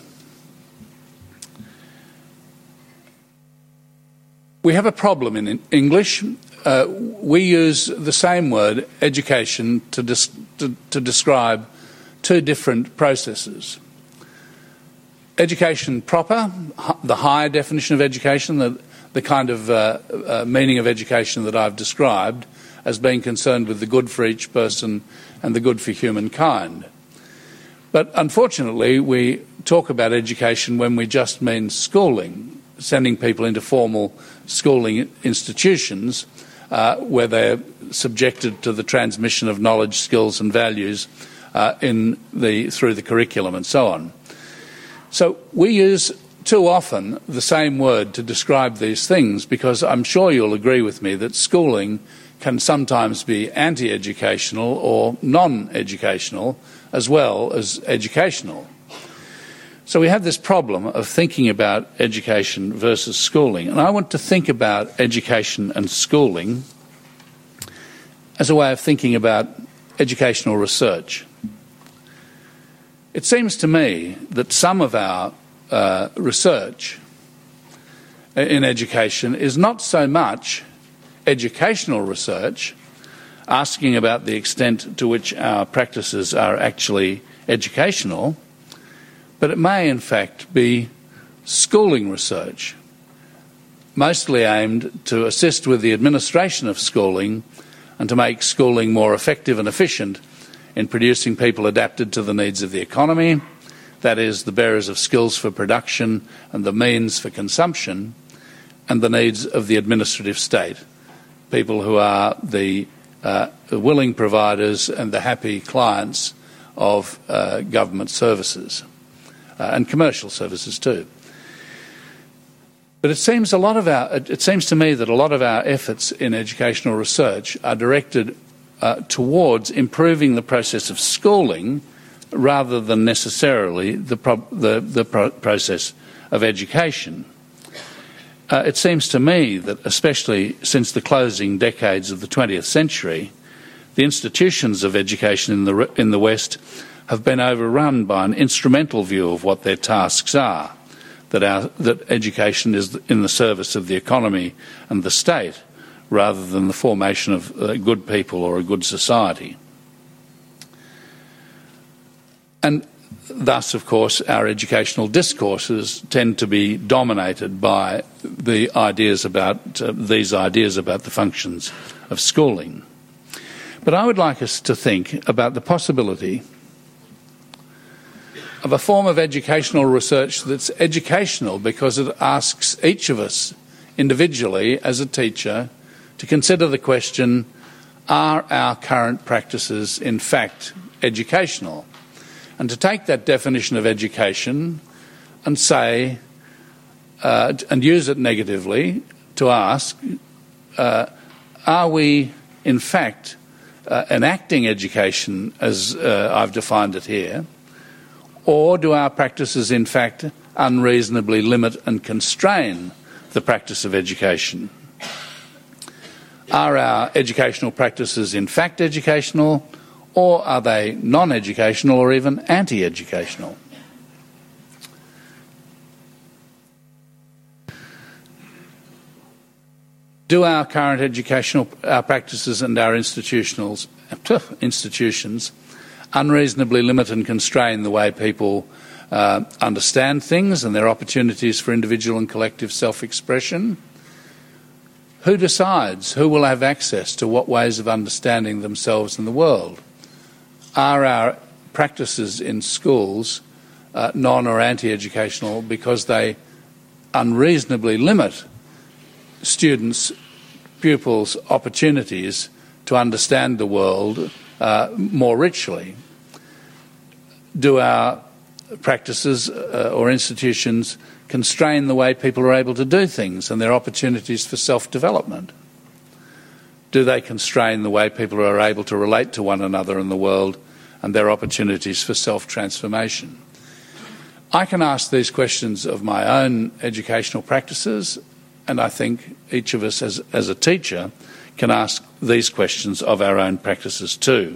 We have a problem in English. Uh, we use the same word, education, to, dis- to, to describe two different processes. Education proper, the higher definition of education, the, the kind of uh, uh, meaning of education that I've described as being concerned with the good for each person and the good for humankind. But unfortunately, we talk about education when we just mean schooling, sending people into formal schooling institutions uh, where they're subjected to the transmission of knowledge, skills and values uh, in the, through the curriculum and so on. So we use too often the same word to describe these things because I'm sure you'll agree with me that schooling can sometimes be anti-educational or non-educational as well as educational. So we have this problem of thinking about education versus schooling. And I want to think about education and schooling as a way of thinking about educational research. It seems to me that some of our uh, research in education is not so much educational research, asking about the extent to which our practices are actually educational, but it may in fact be schooling research, mostly aimed to assist with the administration of schooling and to make schooling more effective and efficient in producing people adapted to the needs of the economy, that is, the bearers of skills for production and the means for consumption, and the needs of the administrative state, people who are the uh, willing providers and the happy clients of uh, government services, uh, and commercial services too. But it seems a lot of our, it seems to me that a lot of our efforts in educational research are directed Uh, towards improving the process of schooling rather than necessarily the, pro- the, the pro- process of education. Uh, it seems to me that especially since the closing decades of the twentieth century, the institutions of education in the, in the West have been overrun by an instrumental view of what their tasks are, that, our, that education is in the service of the economy and the state, rather than the formation of uh, good people or a good society. And thus, of course, our educational discourses tend to be dominated by the ideas about uh, these ideas about the functions of schooling. But I would like us to think about the possibility of a form of educational research that's educational because it asks each of us individually as a teacher to consider the question, are our current practices in fact educational? And to take that definition of education and say, uh, and use it negatively to ask, uh, are we in fact uh, enacting education as uh, I've defined it here, or do our practices in fact unreasonably limit and constrain the practice of education? Are our educational practices in fact educational, or are they non-educational or even anti-educational? Do our current educational our practices and our institutionals, institutions unreasonably limit and constrain the way people uh, understand things and their opportunities for individual and collective self-expression? Who decides who will have access to what ways of understanding themselves and the world? Are our practices in schools uh, non- or anti-educational because they unreasonably limit students, pupils' opportunities to understand the world uh, more richly? Do our practices uh, or institutions constrain the way people are able to do things and their opportunities for self-development? Do they constrain the way people are able to relate to one another in the world and their opportunities for self-transformation? I can ask these questions of my own educational practices, and I think each of us as, as a teacher can ask these questions of our own practices too.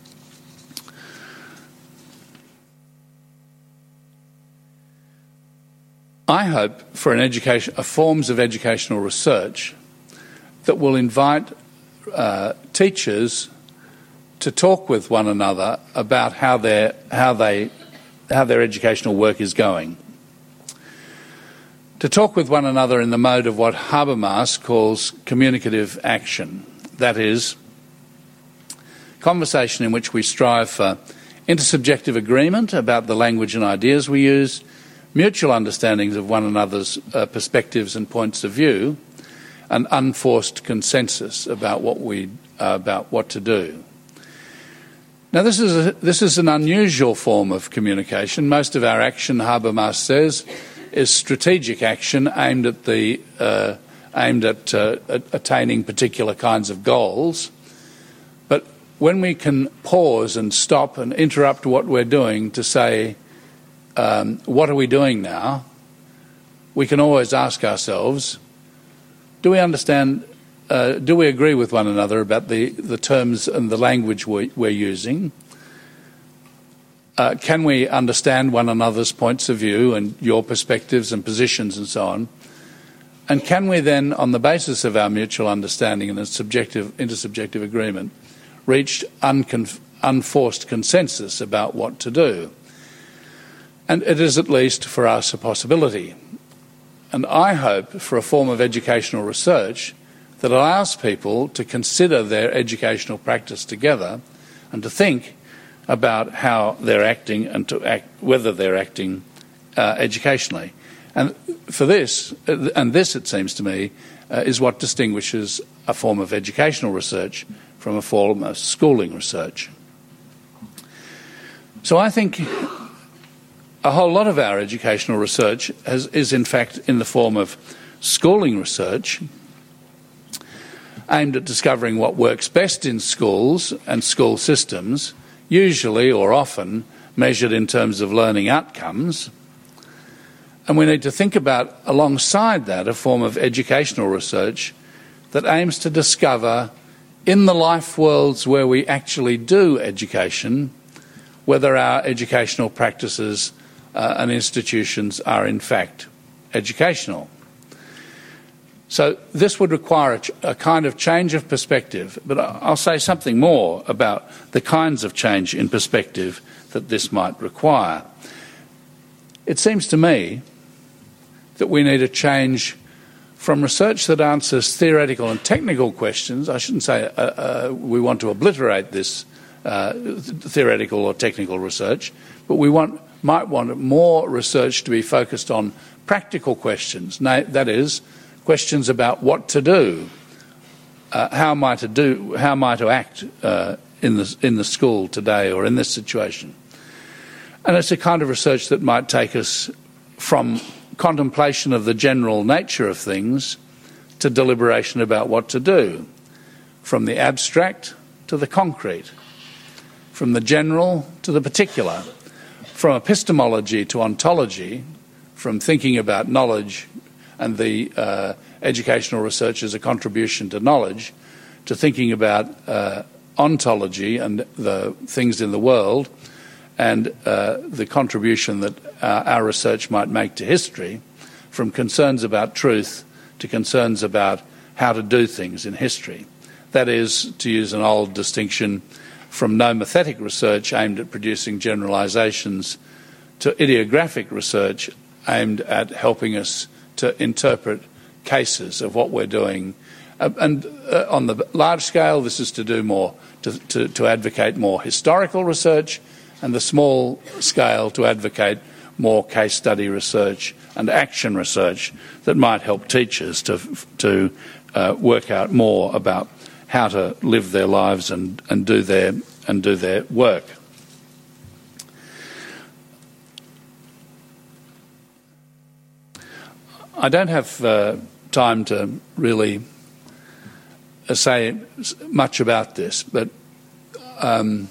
I hope for an education, a forms of educational research that will invite uh, teachers to talk with one another about how their how they how their educational work is going. To talk with one another in the mode of what Habermas calls communicative action, that is, conversation in which we strive for intersubjective agreement about the language and ideas we use, mutual understandings of one another's uh, perspectives and points of view, and unforced consensus about what we uh, about what to do. Now, this is a, this is an unusual form of communication. Most of our action, Habermas says, is strategic action aimed at the uh, aimed at uh, attaining particular kinds of goals. But when we can pause and stop and interrupt what we're doing to say, um, what are we doing now? We can always ask ourselves, do we understand, uh, do we agree with one another about the, the terms and the language we, we're using? Uh, can we understand one another's points of view and your perspectives and positions and so on? And can we then, on the basis of our mutual understanding and a subjective, intersubjective agreement, reach unconf- unforced consensus about what to do? And it is at least for us a possibility. And I hope for a form of educational research that allows people to consider their educational practice together and to think about how they're acting and to act, whether they're acting uh, educationally. And for this, and this, it seems to me, uh, is what distinguishes a form of educational research from a form of schooling research. So I think a whole lot of our educational research has, is in fact in the form of schooling research, aimed at discovering what works best in schools and school systems, usually or often measured in terms of learning outcomes. And we need to think about, alongside that, a form of educational research that aims to discover, in the life worlds where we actually do education, whether our educational practices uh, and institutions are in fact educational. So this would require a, ch- a kind of change of perspective, but I'll say something more about the kinds of change in perspective that this might require. It seems to me that we need a change from research that answers theoretical and technical questions. I shouldn't say uh, uh, we want to obliterate this uh, theoretical or technical research, but we want, might want more research to be focused on practical questions, that is, questions about what to do, uh, how am I to do, how am I to act uh, in the in the school today or in this situation, and it's a kind of research that might take us from contemplation of the general nature of things to deliberation about what to do, from the abstract to the concrete, from the general to the particular, from epistemology to ontology, from thinking about knowledge and the uh, educational research as a contribution to knowledge, to thinking about uh, ontology and the things in the world and uh, the contribution that uh, our research might make to history, from concerns about truth to concerns about how to do things in history. That is, to use an old distinction, from nomothetic research aimed at producing generalisations to ideographic research aimed at helping us to interpret cases of what we're doing. Uh, and uh, on the large scale, this is to do more, to, to, to advocate more historical research, and the small scale to advocate more case study research and action research that might help teachers to, to uh, work out more about how to live their lives and, and, do their, and do their work. I don't have uh, time to really uh, say much about this, but um,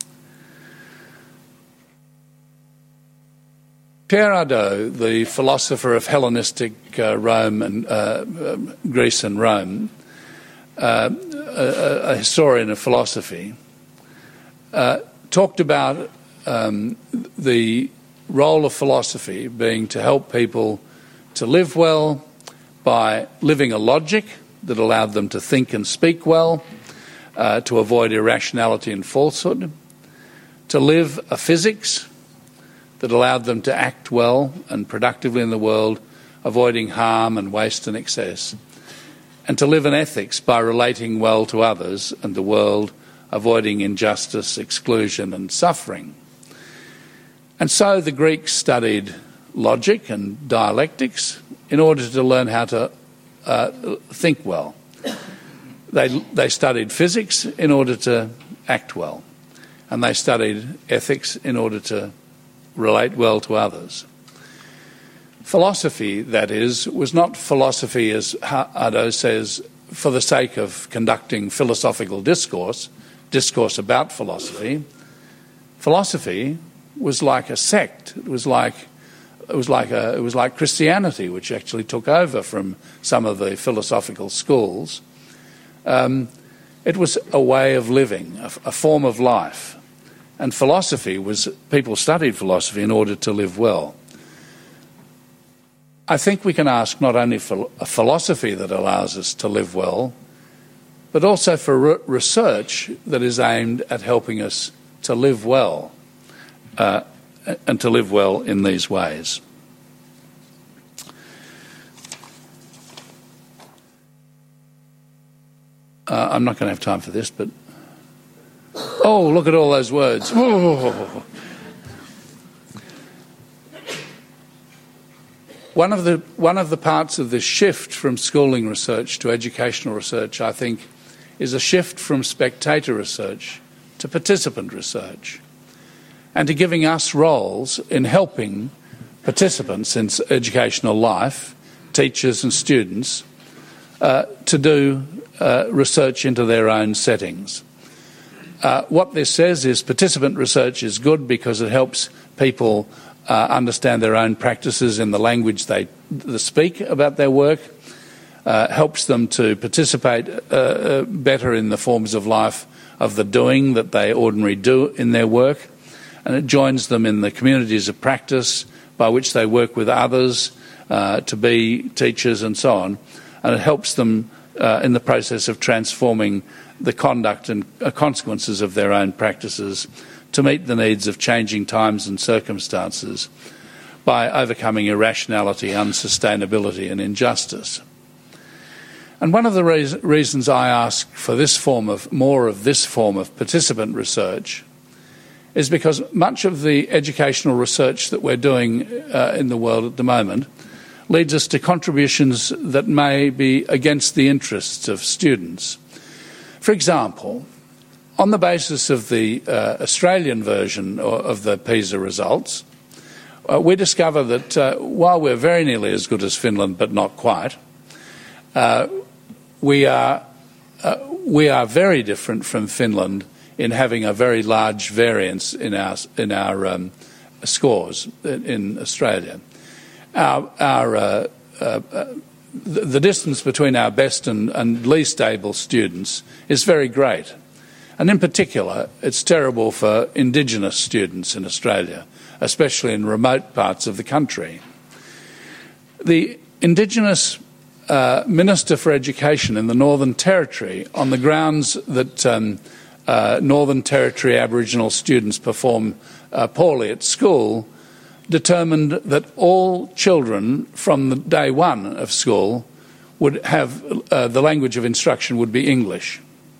Pierre Hadot, the philosopher of Hellenistic uh, Rome and uh, uh, Greece and Rome, uh, a, a historian of philosophy, uh, talked about um, the role of philosophy being to help people to live well by living a logic that allowed them to think and speak well, uh, to avoid irrationality and falsehood, to live a physics that allowed them to act well and productively in the world, avoiding harm and waste and excess, and to live an ethics by relating well to others and the world, avoiding injustice, exclusion and suffering. And so the Greeks studied logic and dialectics in order to learn how to uh, think well. They, they studied physics in order to act well, and they studied ethics in order to relate well to others. Philosophy, that is, was not philosophy, as Hadot says, for the sake of conducting philosophical discourse, discourse about philosophy. Philosophy was like a sect. It was like It was like a, it was like Christianity, which actually took over from some of the philosophical schools. Um, it was a way of living, a, a form of life. And philosophy was, people studied philosophy in order to live well. I think we can ask not only for a philosophy that allows us to live well, but also for re- research that is aimed at helping us to live well. Uh, and to live well in these ways. Uh, I'm not going to have time for this, but... Oh, look at all those words. Oh. One of the, one of the parts of this shift from schooling research to educational research, I think, is a shift from spectator research to participant research, and to giving us roles in helping participants in educational life, teachers and students, uh, to do uh, research into their own settings. Uh, what this says is participant research is good because it helps people uh, understand their own practices in the language they, they speak about their work, uh, helps them to participate uh, better in the forms of life of the doing that they ordinarily do in their work, and it joins them in the communities of practice by which they work with others uh, to be teachers and so on. and it helps them uh, in the process of transforming the conduct and uh, consequences of their own practices to meet the needs of changing times and circumstances by overcoming irrationality, unsustainability and injustice. And one of the re- reasons I ask for this form of more of this form of participant research is because much of the educational research that we're doing uh, in the world at the moment leads us to contributions that may be against the interests of students. For example, on the basis of the uh, Australian version of the PISA results, uh, we discover that uh, while we're very nearly as good as Finland, but not quite, uh, we are uh, we are very different from Finland in having a very large variance in our in our um, scores in Australia. Our, our uh, uh, the, the distance between our best and, and least able students is very great. And in particular, it's terrible for Indigenous students in Australia, especially in remote parts of the country. The Indigenous uh, Minister for Education in the Northern Territory, on the grounds that um, uh, Northern Territory Aboriginal students perform uh, poorly at school, determined that all children from the day one of school would have uh, the language of instruction would be English.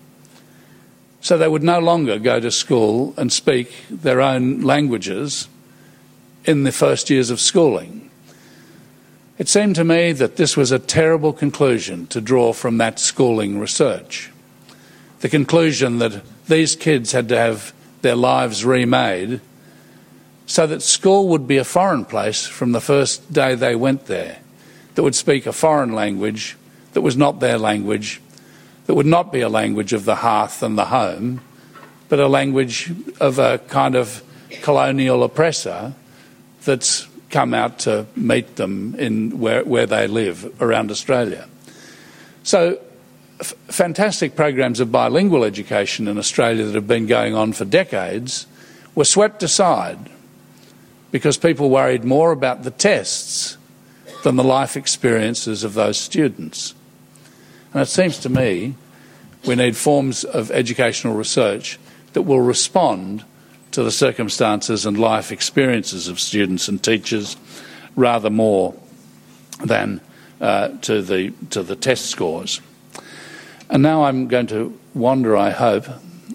So they would no longer go to school and speak their own languages in the first years of schooling. It seemed to me that this was a terrible conclusion to draw from that schooling research. The conclusion that these kids had to have their lives remade so that school would be a foreign place from the first day they went there, that would speak a foreign language that was not their language, that would not be a language of the hearth and the home, but a language of a kind of colonial oppressor that's come out to meet them in where, where they live around Australia. So f- fantastic programs of bilingual education in Australia that have been going on for decades were swept aside because people worried more about the tests than the life experiences of those students. And it seems to me we need forms of educational research that will respond to the circumstances and life experiences of students and teachers rather more than uh, to the to the test scores. And now I'm going to wander, I hope,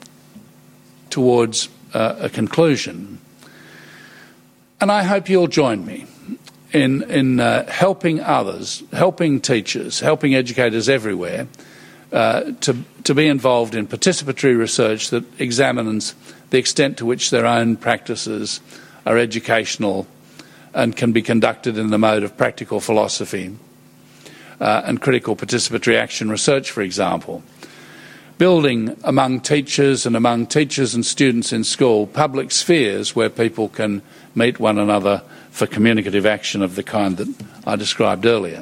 towards uh, a conclusion. And I hope you'll join me in, in uh, helping others, helping teachers, helping educators everywhere uh, to, to be involved in participatory research that examines the extent to which their own practices are educational and can be conducted in the mode of practical philosophy uh, and critical participatory action research, for example. Building among teachers and among teachers and students in school public spheres where people can meet one another for communicative action of the kind that I described earlier.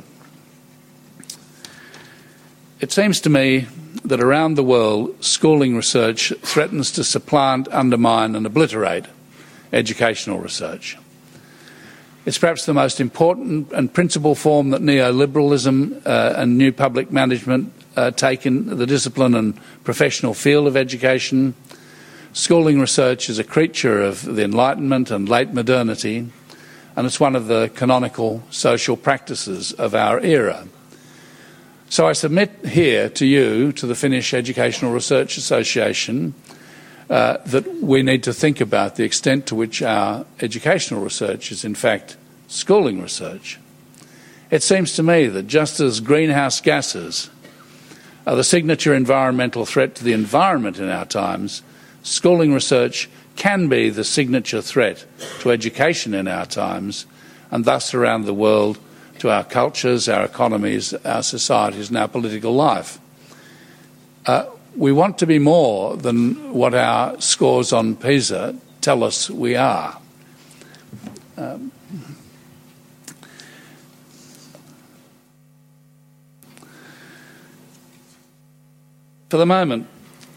It seems to me that around the world, schooling research threatens to supplant, undermine and obliterate educational research. It's perhaps the most important and principal form that neoliberalism uh, and new public management uh, take in the discipline and professional field of education. Schooling research is a creature of the Enlightenment and late modernity, and it's one of the canonical social practices of our era. So I submit here to you, to the Finnish Educational Research Association, uh, that we need to think about the extent to which our educational research is in fact schooling research. It seems to me that just as greenhouse gases are the signature environmental threat to the environment in our times, schooling research can be the signature threat to education in our times, and thus around the world to our cultures, our economies, our societies and our political life. Uh, we want to be more than what our scores on PISA tell us we are. Um, For the moment,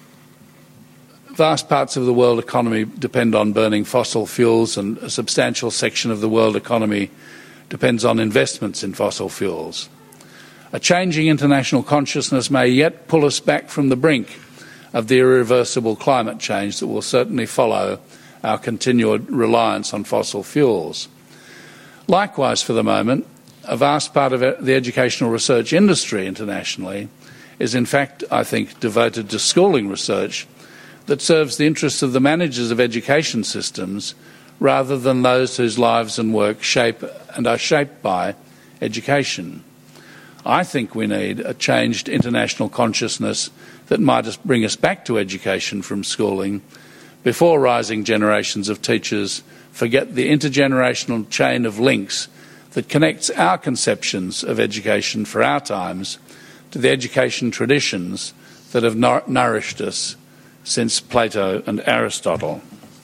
vast parts of the world economy depend on burning fossil fuels, and a substantial section of the world economy depends on investments in fossil fuels. A changing international consciousness may yet pull us back from the brink of the irreversible climate change that will certainly follow our continued reliance on fossil fuels. Likewise, for the moment, a vast part of the educational research industry internationally is in fact, I think, devoted to schooling research that serves the interests of the managers of education systems rather than those whose lives and work shape and are shaped by education. I think we need a changed international consciousness that might bring us back to education from schooling before rising generations of teachers forget the intergenerational chain of links that connects our conceptions of education for our times to the education traditions that have nour- nourished us since Plato and Aristotle.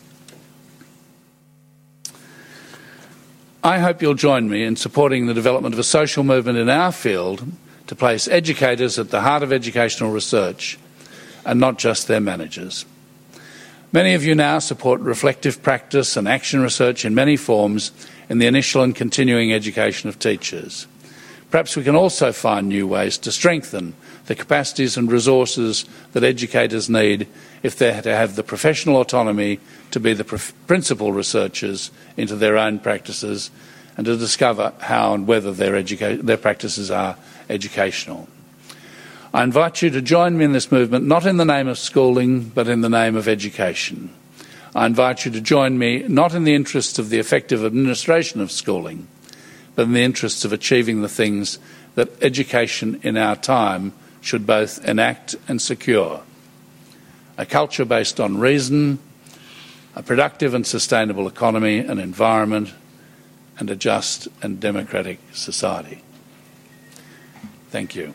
I hope you'll join me in supporting the development of a social movement in our field to place educators at the heart of educational research and not just their managers. Many of you now support reflective practice and action research in many forms in the initial and continuing education of teachers. Perhaps we can also find new ways to strengthen the capacities and resources that educators need if they're to have the professional autonomy to be the principal researchers into their own practices and to discover how and whether their, educa- their practices are educational. I invite you to join me in this movement, not in the name of schooling, but in the name of education. I invite you to join me not in the interests of the effective administration of schooling, but in the interests of achieving the things that education in our time should both enact and secure. A culture based on reason, a productive and sustainable economy and environment, and a just and democratic society. Thank you.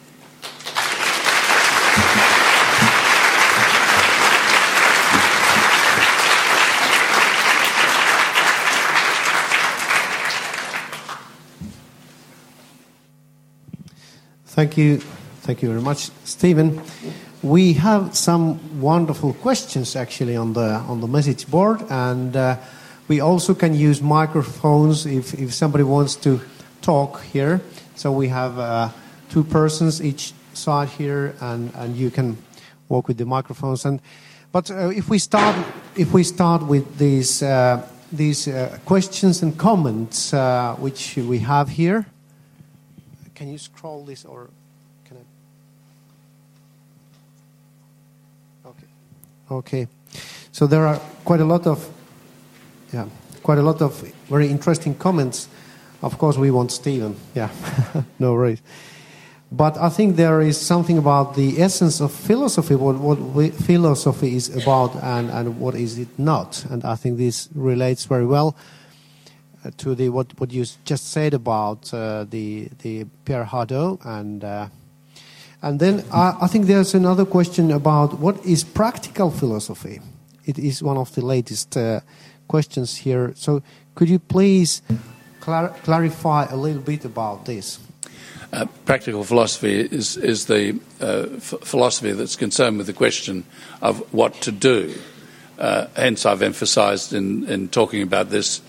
Thank you. Thank you very much, Stephen. We have some wonderful questions actually on the on the message board, and uh, we also can use microphones if, if somebody wants to talk here. So we have uh, two persons each side here, and, and you can walk with the microphones. And but uh, if we start if we start with these uh, these uh, questions and comments uh, which we have here. Can you scroll this, or can I? Okay. Okay. So there are quite a lot of, yeah, quite a lot of very interesting comments. Of course, we want Stephen. Yeah, no worries. But I think there is something about the essence of philosophy, what, what we, philosophy is about, and, and what is it not. And I think this relates very well to the what, what you just said about uh, the the Pierre Hadot, and uh, and then I, I think there's another question about what is practical philosophy. It is one of the latest uh, questions here. So could you please clar- clarify a little bit about this? Uh, practical philosophy is is the uh, f- philosophy that's concerned with the question of what to do. Uh, hence, I've emphasised in in talking about this.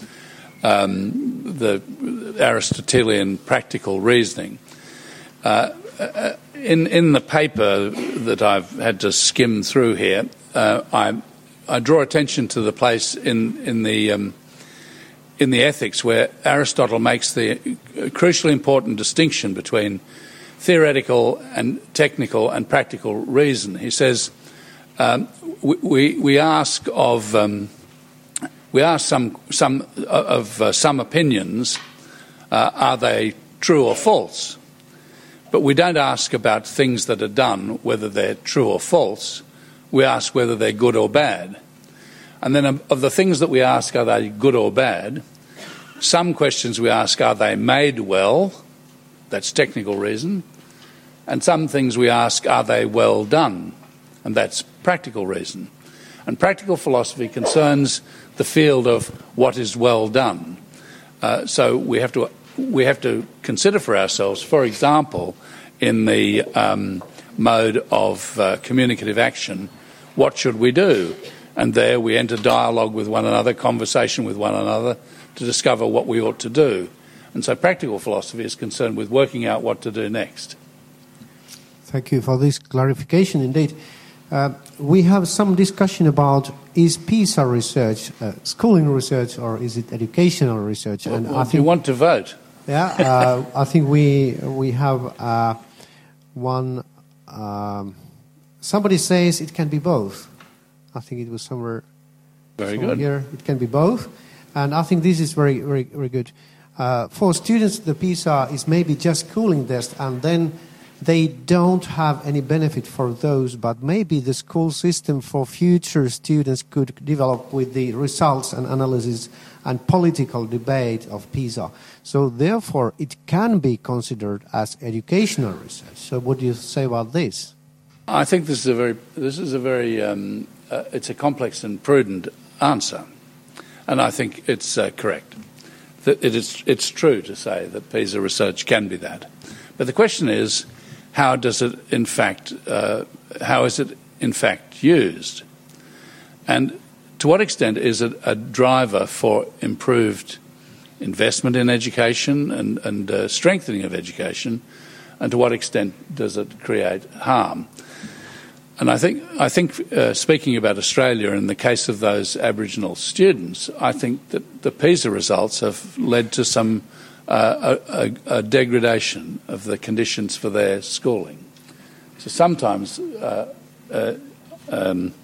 Um, the Aristotelian practical reasoning. Uh, in in the paper that I've had to skim through here, uh, I I draw attention to the place in in the um, in the Ethics where Aristotle makes the crucially important distinction between theoretical and technical and practical reason. He says um, we, we we ask of um, We ask some some of uh, some opinions, uh, are they true or false? But we don't ask about things that are done, whether they're true or false. We ask whether they're good or bad. And then of the things that we ask, are they good or bad? Some questions we ask, are they made well? That's technical reason. And some things we ask, are they well done? And that's practical reason. And practical philosophy concerns the field of what is well done. Uh, so we have to we have to consider for ourselves, for example, in the um, mode of uh, communicative action, what should we do? And there we enter dialogue with one another, conversation with one another, to discover what we ought to do. And so practical philosophy is concerned with working out what to do next. Thank you for this clarification. Indeed, uh, we have some discussion about is PISA research uh, schooling research or is it educational research? Well, and well, I do think you want to vote? Yeah, uh, I think we we have uh, one. Um, somebody says it can be both. I think it was somewhere. Very somewhere good. Here it can be both, and I think this is very very very good. Uh, for students, the PISA is maybe just schooling test, and then they don't have any benefit for those. But maybe the school system for future students could develop with the results and analysis and political debate of PISA. So therefore, it can be considered as educational research. So what do you say about this? I think this is a very, this is a very, um, uh, it's a complex and prudent answer, and I think it's uh, correct. That it is, it's true to say that PISA research can be that, but the question is, how does it in fact, uh, how is it in fact used, and to what extent is it a driver for improved investment in education and, and uh, strengthening of education, and to what extent does it create harm? And I think, I think uh, speaking about Australia in the case of those Aboriginal students, I think that the PISA results have led to some uh, a, a degradation of the conditions for their schooling. So sometimes uh, uh, um,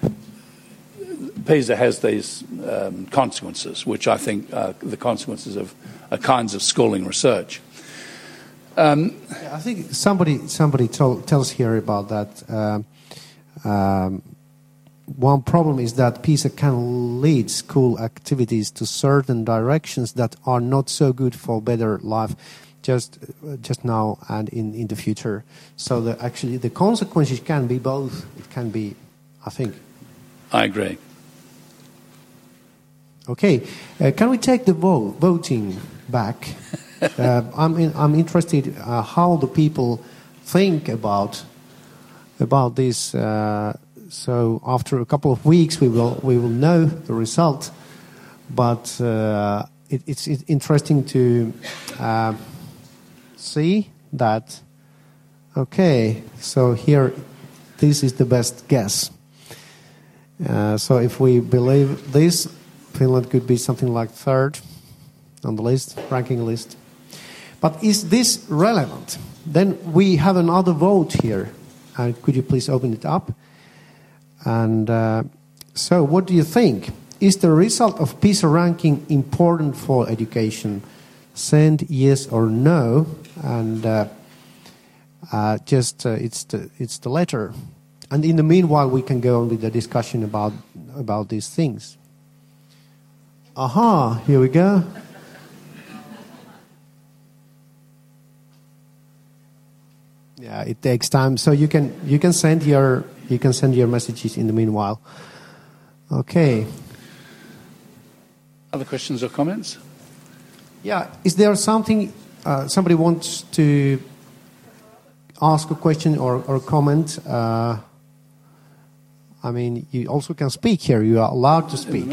PISA has these um, consequences, which I think are the consequences of uh, kinds of schooling research. Um, yeah, I think somebody somebody told, tells here about that. Um, um, one problem is that PISA can lead school activities to certain directions that are not so good for better life, just uh, just now and in, in the future. So the, actually, the consequences can be both. It can be, I think. I agree. Okay, uh, can we take the vote, voting back? uh, I'm in, I'm interested uh, how the people think about about this. Uh, so after a couple of weeks, we will we will know the result. But uh, it, it's, it's interesting to uh, see that. Okay, so here, this is the best guess. Uh, so if we believe this, Finland could be something like third on the list, ranking list. But is this relevant? Then we have another vote here. Uh, could you please open it up? And uh, so what do you think? Is the result of PISA ranking important for education? Send yes or no. And uh, uh, just uh, it's the it's the letter. And in the meanwhile, we can go on with the discussion about about these things. Aha, here we go. Yeah, it takes time, so you can you can send your you can send your messages in the meanwhile. Okay. Other questions or comments? Yeah, is there something uh, somebody wants to ask a question or or comment? Uh, I mean, you also can speak here. You are allowed to speak.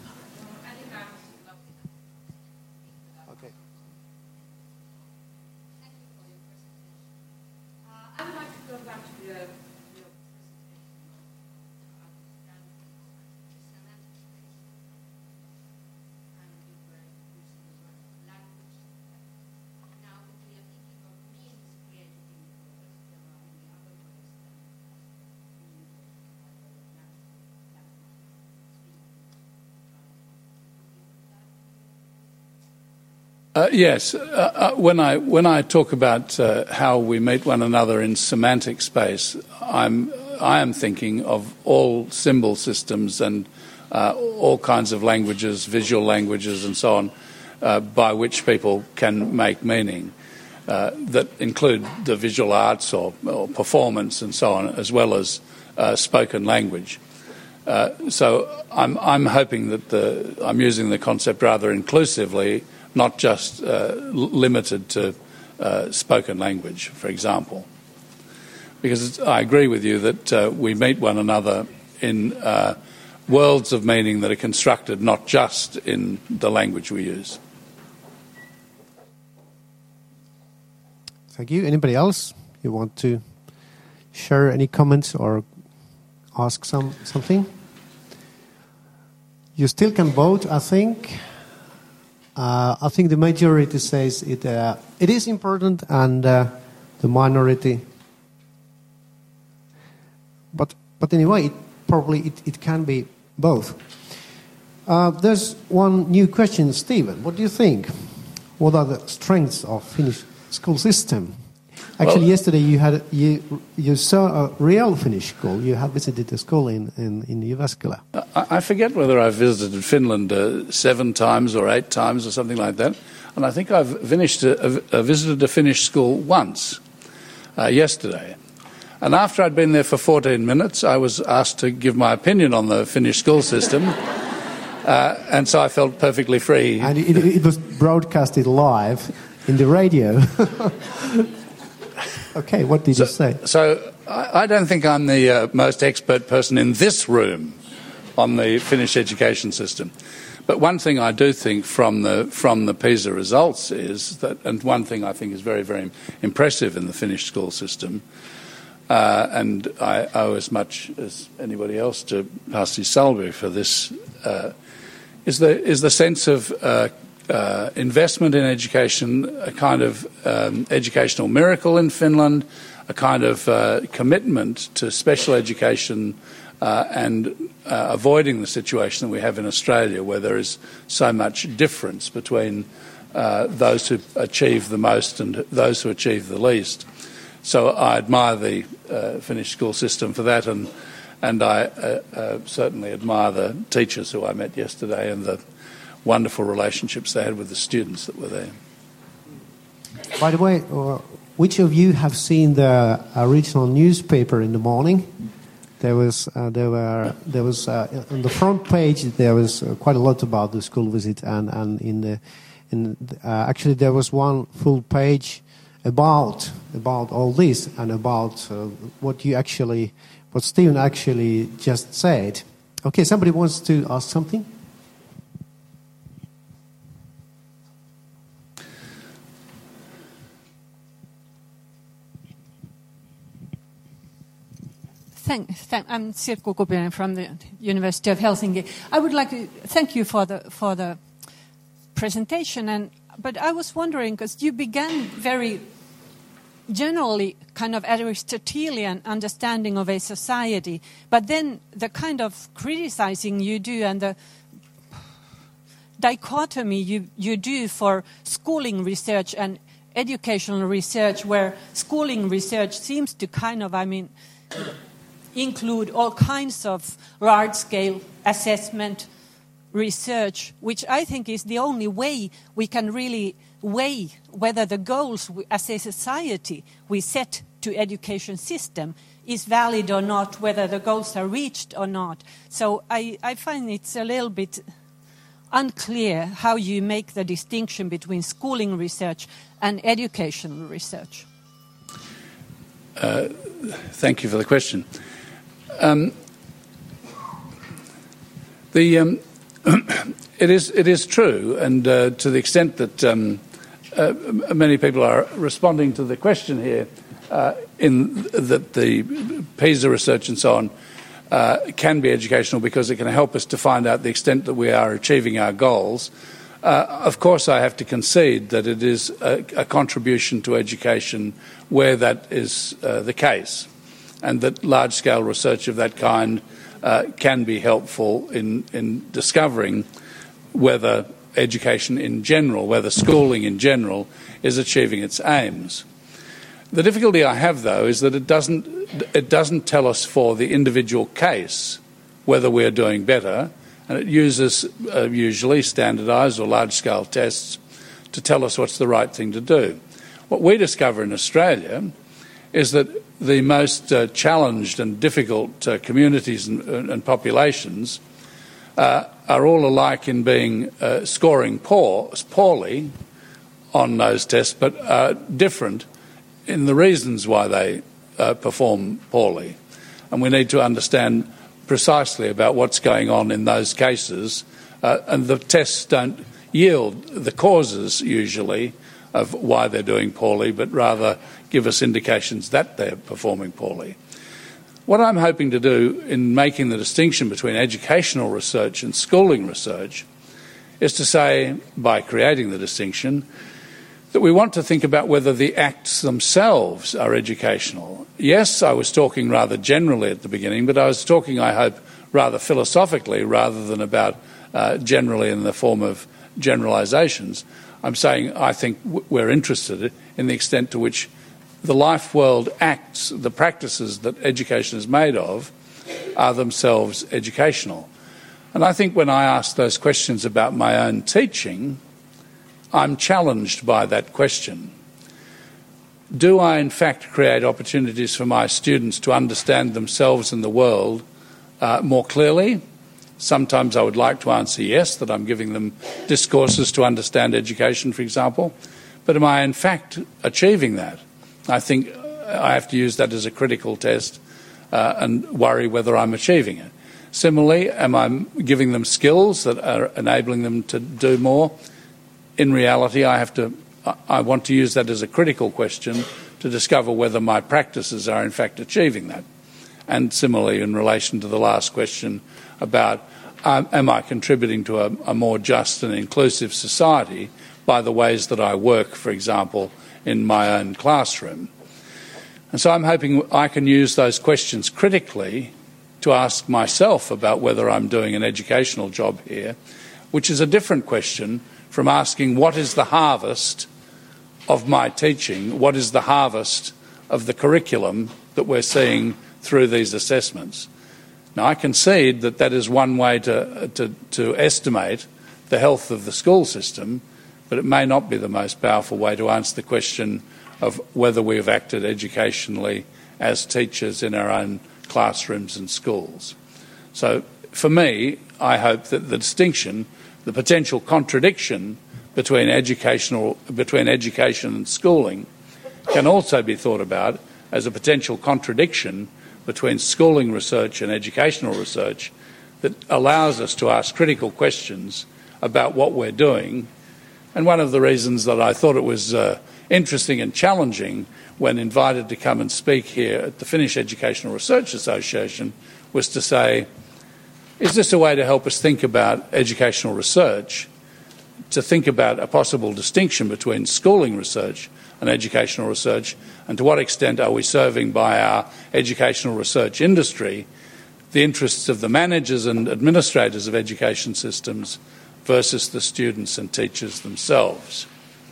Uh, yes, uh, uh, when I when I talk about uh, how we meet one another in semantic space, I'm I am thinking of all symbol systems and uh, all kinds of languages, visual languages, and so on, uh, by which people can make meaning, uh, that include the visual arts or, or performance and so on, as well as uh, spoken language. Uh, so I'm I'm hoping that the I'm using the concept rather inclusively, not just uh, limited to uh, spoken language, for example. Because it's, I agree with you that uh, we meet one another in uh, worlds of meaning that are constructed not just in the language we use. Thank you. Anybody else you want to share any comments or ask some something? You still can vote, I think. Uh, I think the majority says it uh, it is important, and uh, the minority. But but anyway, it, probably it, it can be both. Uh, there's one new question, Stephen. What do you think? What are the strengths of Finnish school system? Actually, well, yesterday you had you you saw a real Finnish school. You have visited a school in in, in Jyväskylä. I, I forget whether I've visited Finland uh, seven times or eight times or something like that, and I think I've finished a, a, a visited a Finnish school once uh, yesterday. And after I'd been there for fourteen minutes, I was asked to give my opinion on the Finnish school system. Uh, and so I felt perfectly free. And it, it was broadcasted live in the radio. Okay, what did so, you say? So I, I don't think I'm the uh, most expert person in this room on the Finnish education system. But one thing I do think from the from the PISA results is that, and one thing I think is very, very impressive in the Finnish school system, uh, and I owe as much as anybody else to Pasi Salvi for this, uh, is the is the sense of uh, uh, investment in education, a kind of um, educational miracle in Finland, a kind of uh, commitment to special education uh, and uh, avoiding the situation that we have in Australia, where there is so much difference between uh, those who achieve the most and those who achieve the least. So I admire the uh, Finnish school system for that, and And I uh, uh, certainly admire the teachers who I met yesterday and the wonderful relationships they had with the students that were there. By the way, uh, which of you have seen the original newspaper in the morning? There was uh, there were there was uh, on the front page there was uh, quite a lot about the school visit, and and in the in uh, actually there was one full page about about all this and about uh, what you actually. What Stephen actually just said. Okay, somebody wants to ask something? Thank, thank, I'm Sirkku Kupinen from the University of Helsinki. I would like to thank you for the for the presentation. And but I was wondering, because you began very generally kind of Aristotelian understanding of a society, but then the kind of criticizing you do and the dichotomy you, you do for schooling research and educational research, where schooling research seems to kind of, I mean, include all kinds of large-scale assessment research, which I think is the only way we can really weigh whether the goals we, as a society we set to education system is valid or not, whether the goals are reached or not. So I, I find it's a little bit unclear how you make the distinction between schooling research and educational research. Uh, thank you for the question. Um, the um, it is it is true, and uh, to the extent that um, uh, many people are responding to the question here, uh, in that the PISA research and so on uh, can be educational because it can help us to find out the extent that we are achieving our goals. Uh, of course, I have to concede that it is a, a contribution to education where that is uh, the case, and that large-scale research of that kind uh, can be helpful in, in discovering whether education in general, whether schooling in general, is achieving its aims. The difficulty I have, though, is that it doesn't, it doesn't tell us for the individual case whether we're doing better, and it uses uh, usually standardised or large-scale tests to tell us what's the right thing to do. What we discover in Australia is that the most uh, challenged and difficult uh, communities and, and populations uh, are all alike in being uh, scoring poor, poorly on those tests, but uh, different in the reasons why they uh, perform poorly. And we need to understand precisely about what's going on in those cases, uh, and the tests don't yield the causes usually of why they're doing poorly, but rather give us indications that they're performing poorly. What I'm hoping to do in making the distinction between educational research and schooling research is to say, by creating the distinction, that we want to think about whether the acts themselves are educational. Yes, I was talking rather generally at the beginning, but I was talking, I hope, rather philosophically rather than about uh, generally in the form of generalisations. I'm saying I think we're interested in the extent to which the life world acts, the practices that education is made of, are themselves educational. And I think when I ask those questions about my own teaching, I'm challenged by that question. Do I in fact create opportunities for my students to understand themselves and the world uh, more clearly? Sometimes I would like to answer yes, that I'm giving them discourses to understand education, for example. But am I in fact achieving that? I think I have to use that as a critical test uh, and worry whether I'm achieving it. Similarly, am I giving them skills that are enabling them to do more? In reality, I have to, I want to use that as a critical question to discover whether my practices are in fact achieving that. And similarly, in relation to the last question about um, am I contributing to a, a more just and inclusive society by the ways that I work, for example, in my own classroom. And so I'm hoping I can use those questions critically to ask myself about whether I'm doing an educational job here, which is a different question from asking what is the harvest of my teaching, what is the harvest of the curriculum that we're seeing through these assessments. Now, I concede that that is one way to, to, to estimate the health of the school system, but it may not be the most powerful way to answer the question of whether we have acted educationally as teachers in our own classrooms and schools. So, for me, I hope that the distinction, the potential contradiction between educational, between education and schooling can also be thought about as a potential contradiction between schooling research and educational research that allows us to ask critical questions about what we're doing. And one of the reasons that I thought it was uh, interesting and challenging when invited to come and speak here at the Finnish Educational Research Association was to say, is this a way to help us think about educational research, to think about a possible distinction between schooling research and educational research, and to what extent are we serving by our educational research industry the interests of the managers and administrators of education systems versus the students and teachers themselves.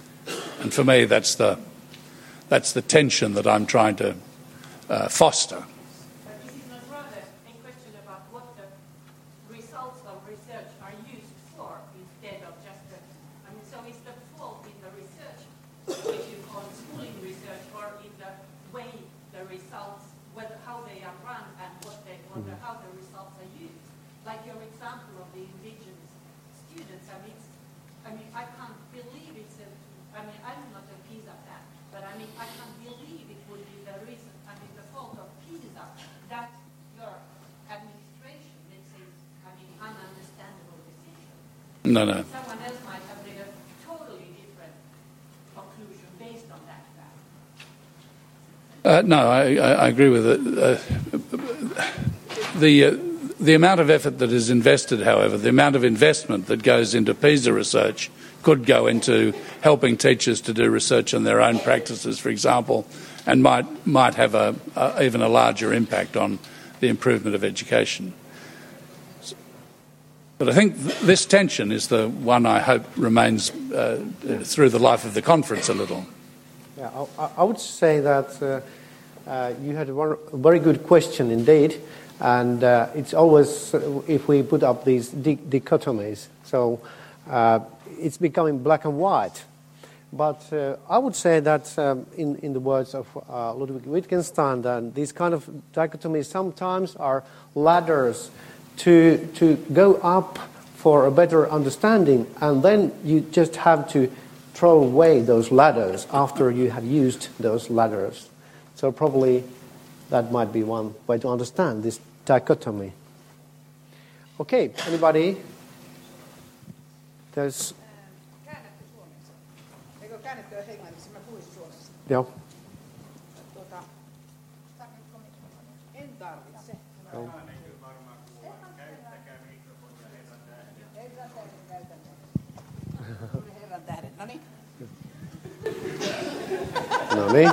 And for me, that's the, that's the tension that I'm trying to uh, foster. But this is not rather a question about what the results of research are used for instead of just the, I mean, so is the fault in the research, which you call schooling research, or in the way the results, whether, how they are run and what they, whether, how the results are used? Like your example of the indigenous students, I mean, I mean, I can't believe it's a, I mean, I'm not a PISA fan, but I mean, I can't believe it would be the reason, I mean, the fault of PISA that your administration makes a, I mean, ununderstandable decision. No, no. Someone else might have made a totally different conclusion based on that fact. Uh, no, I, I agree with it. Uh, the uh, the amount of effort that is invested, however, the amount of investment that goes into PISA research could go into helping teachers to do research on their own practices, for example, and might might have a, a even a larger impact on the improvement of education. But I think th- this tension is the one I hope remains uh, through the life of the conference a little. Yeah, I, I would say that uh, uh, you had a very, very good question indeed, and uh, it's always uh, if we put up these di- dichotomies, so uh, it's becoming black and white. But uh, I would say that um, in, in the words of uh, Ludwig Wittgenstein, that these kind of dichotomies sometimes are ladders to to go up for a better understanding, and then you just have to throw away those ladders after you have used those ladders. So probably that might be one way to understand this dichotomy. Okay, anybody? There's... käännettyä englanniksi, mä puhuisin suomeksi. Joo. Tuota, en tarvitse. Joo. Herran tähden. No niin. No niin,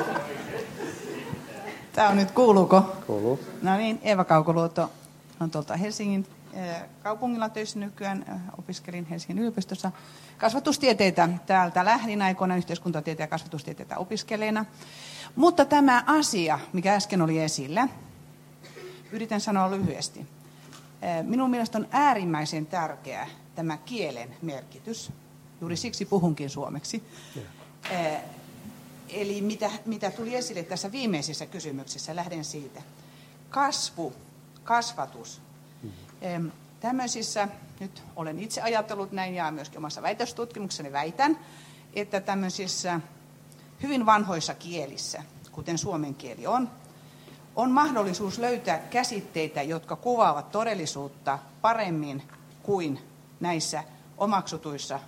Tämä on nyt, kuuluuko? kuuluu. No niin, Eeva Kaukoluoto on tuolta Helsingin kaupungilla töissä nykyään. Opiskelin Helsingin yliopistossa kasvatustieteitä. Täältä lähdin aikoinaan yhteiskuntatieteen ja kasvatustieteitä opiskeleena. Mutta tämä asia, mikä äsken oli esillä, yritän sanoa lyhyesti. Minun mielestä on äärimmäisen tärkeä tämä kielen merkitys. Juuri siksi puhunkin suomeksi. Yeah. Eli mitä, mitä tuli esille tässä viimeisessä kysymyksessä, lähden siitä. Kasvu, kasvatus. Mm-hmm. Tämmöisissä, nyt olen itse ajatellut näin ja myöskin omassa väitöstutkimuksessani väitän, että tämmöisissä hyvin vanhoissa kielissä, kuten suomen kieli on, on mahdollisuus löytää käsitteitä, jotka kuvaavat todellisuutta paremmin kuin näissä omaksutuissa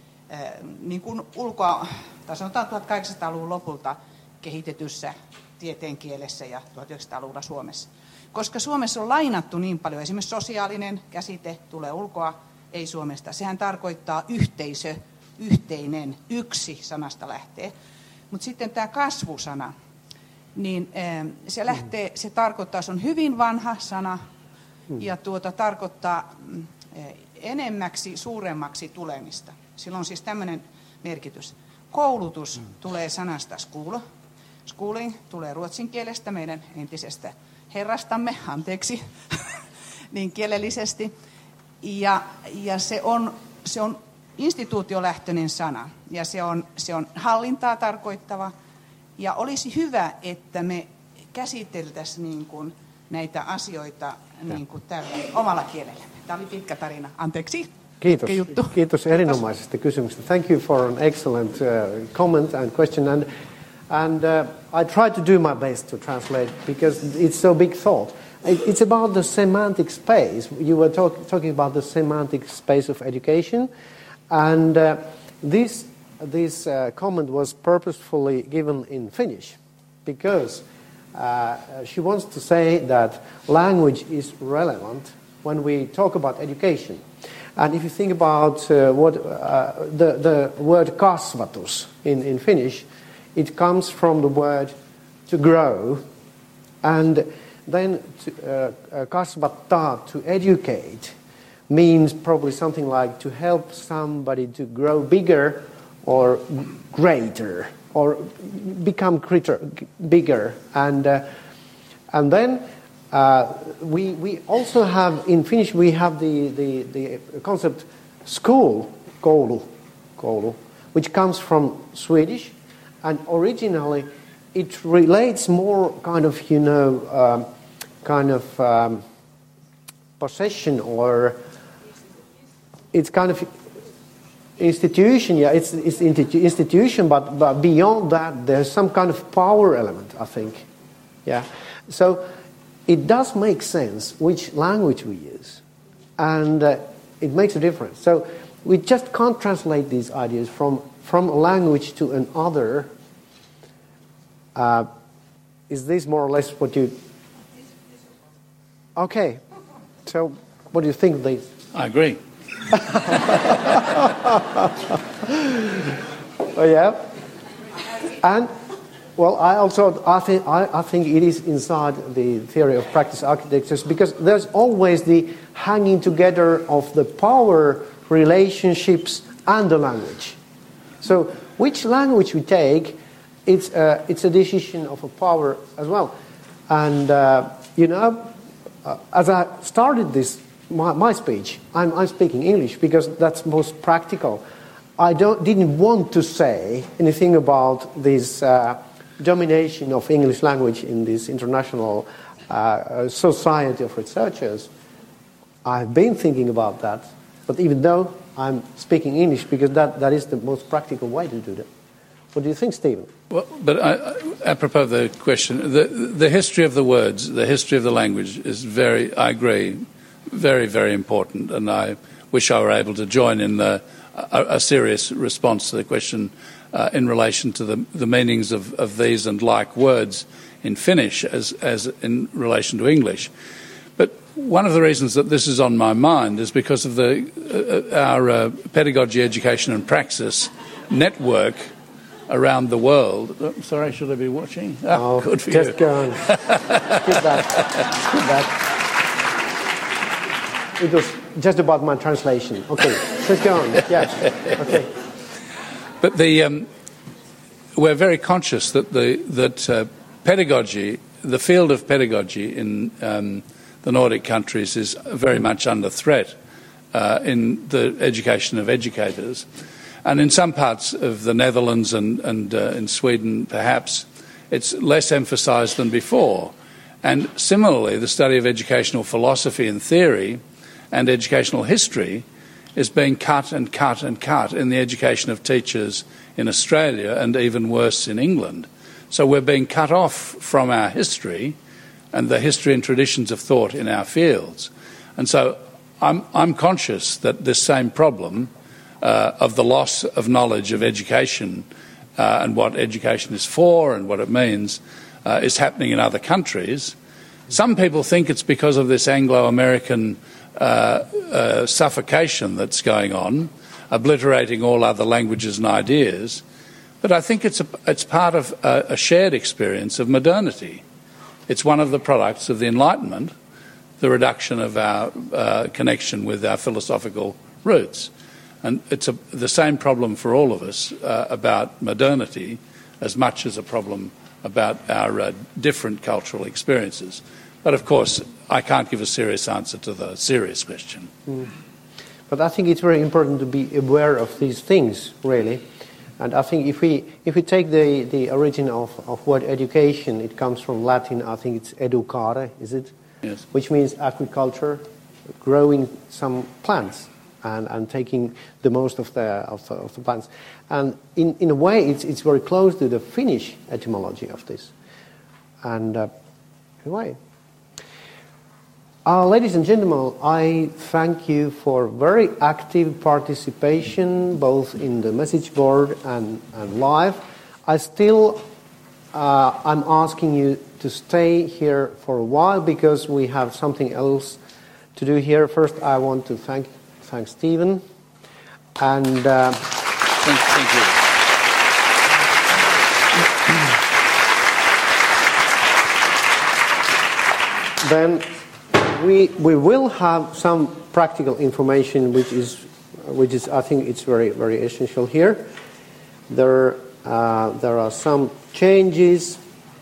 niin kuin ulkoa, tai sanotaan tuhatkahdeksansataaluvun lopulta kehitetyssä tieteenkielessä ja tuhatyhdeksänsataaluvulla Suomessa. Koska Suomessa on lainattu niin paljon, esimerkiksi sosiaalinen käsite tulee ulkoa, ei Suomesta. Sehän tarkoittaa yhteisö, yhteinen, yksi sanasta lähtee. Mutta sitten tämä kasvusana, niin se lähtee, se tarkoittaa, se on hyvin vanha sana ja tuota tarkoittaa enemmäksi, suuremmaksi tulemista. Sillä on siis tämmöinen merkitys. Koulutus mm. tulee sanasta school. Schooling tulee ruotsin kielestä, meidän entisestä herrastamme, anteeksi, niin kielellisesti. Ja, ja se, on, se on instituutiolähtöinen sana ja se on, se on hallintaa tarkoittava. Ja olisi hyvä, että me käsiteltäisiin niin kuin näitä asioita niin kuin tällä omalla kielellä. Tämä oli pitkä tarina. Anteeksi. Kiitos. Kiitos erinomaisesta kysymyksestä. Thank you for an excellent uh, comment and question. And, and uh, I try to do my best to translate because it's so big thought. It, it's about the semantic space. You were talk, talking about the semantic space of education. And uh, this, this uh, comment was purposefully given in Finnish because uh, she wants to say that language is relevant when we talk about education. And if you think about uh, what uh, the, the word kasvatus in, in Finnish, it comes from the word to grow, and then to, uh, kasvattaa, to educate, means probably something like to help somebody to grow bigger or greater, or become greater, bigger. And, uh, and then Uh, we, we also have, in Finnish, we have the, the, the concept school, koulu, koulu, which comes from Swedish, and originally it relates more kind of, you know, um, kind of um, possession, or it's kind of institution, yeah, it's, it's institution, but, but beyond that there's some kind of power element, I think, yeah. So it does make sense which language we use, and uh, it makes a difference. So we just can't translate these ideas from, from a language to another. Uh, is this more or less what you... Okay, so what do you think of these? I agree. Oh, yeah? And... Well, I also I think I, I think it is inside the theory of practice architectures, because there's always the hanging together of the power relationships and the language. So which language we take, it's a, it's a decision of a power as well. And uh, you know, uh, as I started this my, my speech, I'm, I'm speaking English because that's most practical. I don't didn't want to say anything about this. Uh, domination of English language in this international uh, society of researchers. I've been thinking about that, but even though I'm speaking English, because that, that is the most practical way to do that. What do you think, Stephen? Well, but I, I, apropos of the question, the, the history of the words, the history of the language is very, I agree, very, very important, and I wish I were able to join in the, a, a serious response to the question uh, in relation to the, the meanings of, of these and like words in Finnish as, as in relation to English. But one of the reasons that this is on my mind is because of the, uh, our uh, pedagogy, education and praxis network around the world. Oh, sorry, should I be watching? Oh, oh good for just you. go on. Good back. Good back. It was just about my translation. Okay, just go on. Yes. Okay. But the um, we're very conscious that the that uh, pedagogy, the field of pedagogy in um, the Nordic countries, is very much under threat uh, in the education of educators. And in some parts of the Netherlands and, and uh, in Sweden, perhaps, it's less emphasised than before. And similarly, the study of educational philosophy and theory and educational history is being cut and cut and cut in the education of teachers in Australia and even worse in England. So we're being cut off from our history and the history and traditions of thought in our fields. And so I'm, I'm conscious that this same problem Uh, of the loss of knowledge of education uh, and what education is for and what it means uh, is happening in other countries. Some people think it's because of this Anglo-American uh, uh, suffocation that's going on, obliterating all other languages and ideas. But I think it's, a, it's part of a, a shared experience of modernity. It's one of the products of the Enlightenment, the reduction of our uh, connection with our philosophical roots. And it's a, the same problem for all of us uh, about modernity as much as a problem about our uh, different cultural experiences. But of course, I can't give a serious answer to the serious question. Mm. But I think it's very important to be aware of these things, really. And I think if we if we take the, the origin of, of word education, it comes from Latin. I think it's educare, is it? Yes. Which means agriculture, growing some plants. And, and taking the most of the of the, of the plants, and in, in a way, it's it's very close to the Finnish etymology of this. And uh, anyway, uh, ladies and gentlemen, I thank you for very active participation, both in the message board and and live. I still uh, I'm asking you to stay here for a while because we have something else to do here. First, I want to thank. Thanks, Stephen. And uh, thank, thank you. Then we we will have some practical information, which is which is I think it's very very essential here. There uh, there are some changes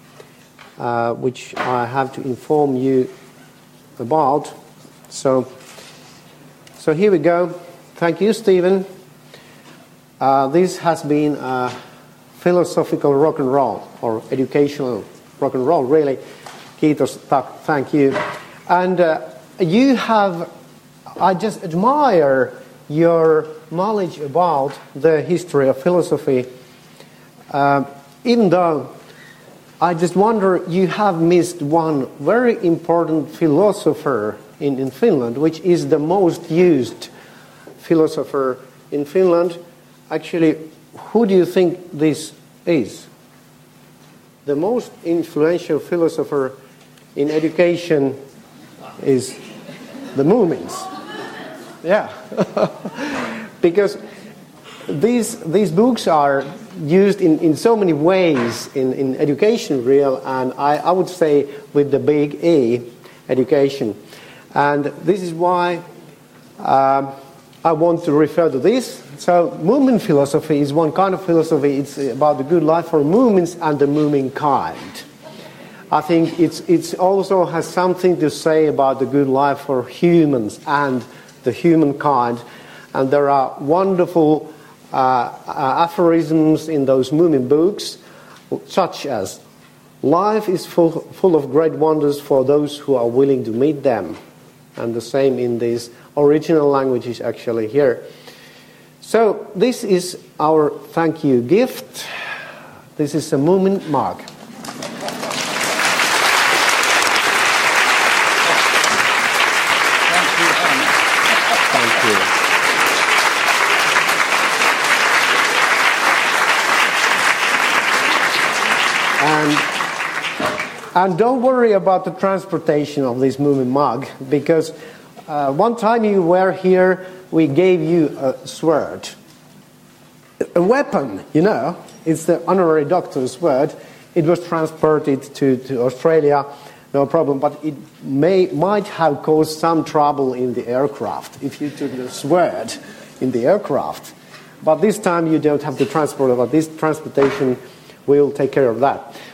uh, which I have to inform you about. So. So here we go. Thank you, Stephen. Uh, this has been a philosophical rock and roll, or educational rock and roll, really. Kiitos, thank you. And uh, you have, I just admire your knowledge about the history of philosophy. Uh, even though I just wonder, you have missed one very important philosopher In, in Finland, which is the most used philosopher in Finland. Actually, who do you think this is? The most influential philosopher in education is the Moomins. Yeah. Because these these books are used in, in so many ways in, in education real, and I, I would say with the big E, education. And this is why um, I want to refer to this. So Moomin philosophy is one kind of philosophy. It's about the good life for Moomins and the Moomin kind. I think it's it's also has something to say about the good life for humans and the humankind. And there are wonderful uh, uh, aphorisms in those Moomin books, such as, life is full, full of great wonders for those who are willing to meet them. And the same in these original languages actually here. So this is our thank you gift. This is a Moomin mug. Thank you. And don't worry about the transportation of this moving mug, because uh, one time you were here, we gave you a sword. A weapon, you know. It's the honorary doctor's sword. It was transported to, to Australia, no problem, but it may might have caused some trouble in the aircraft if you took the sword in the aircraft. But this time you don't have to transport it, but this transportation will take care of that.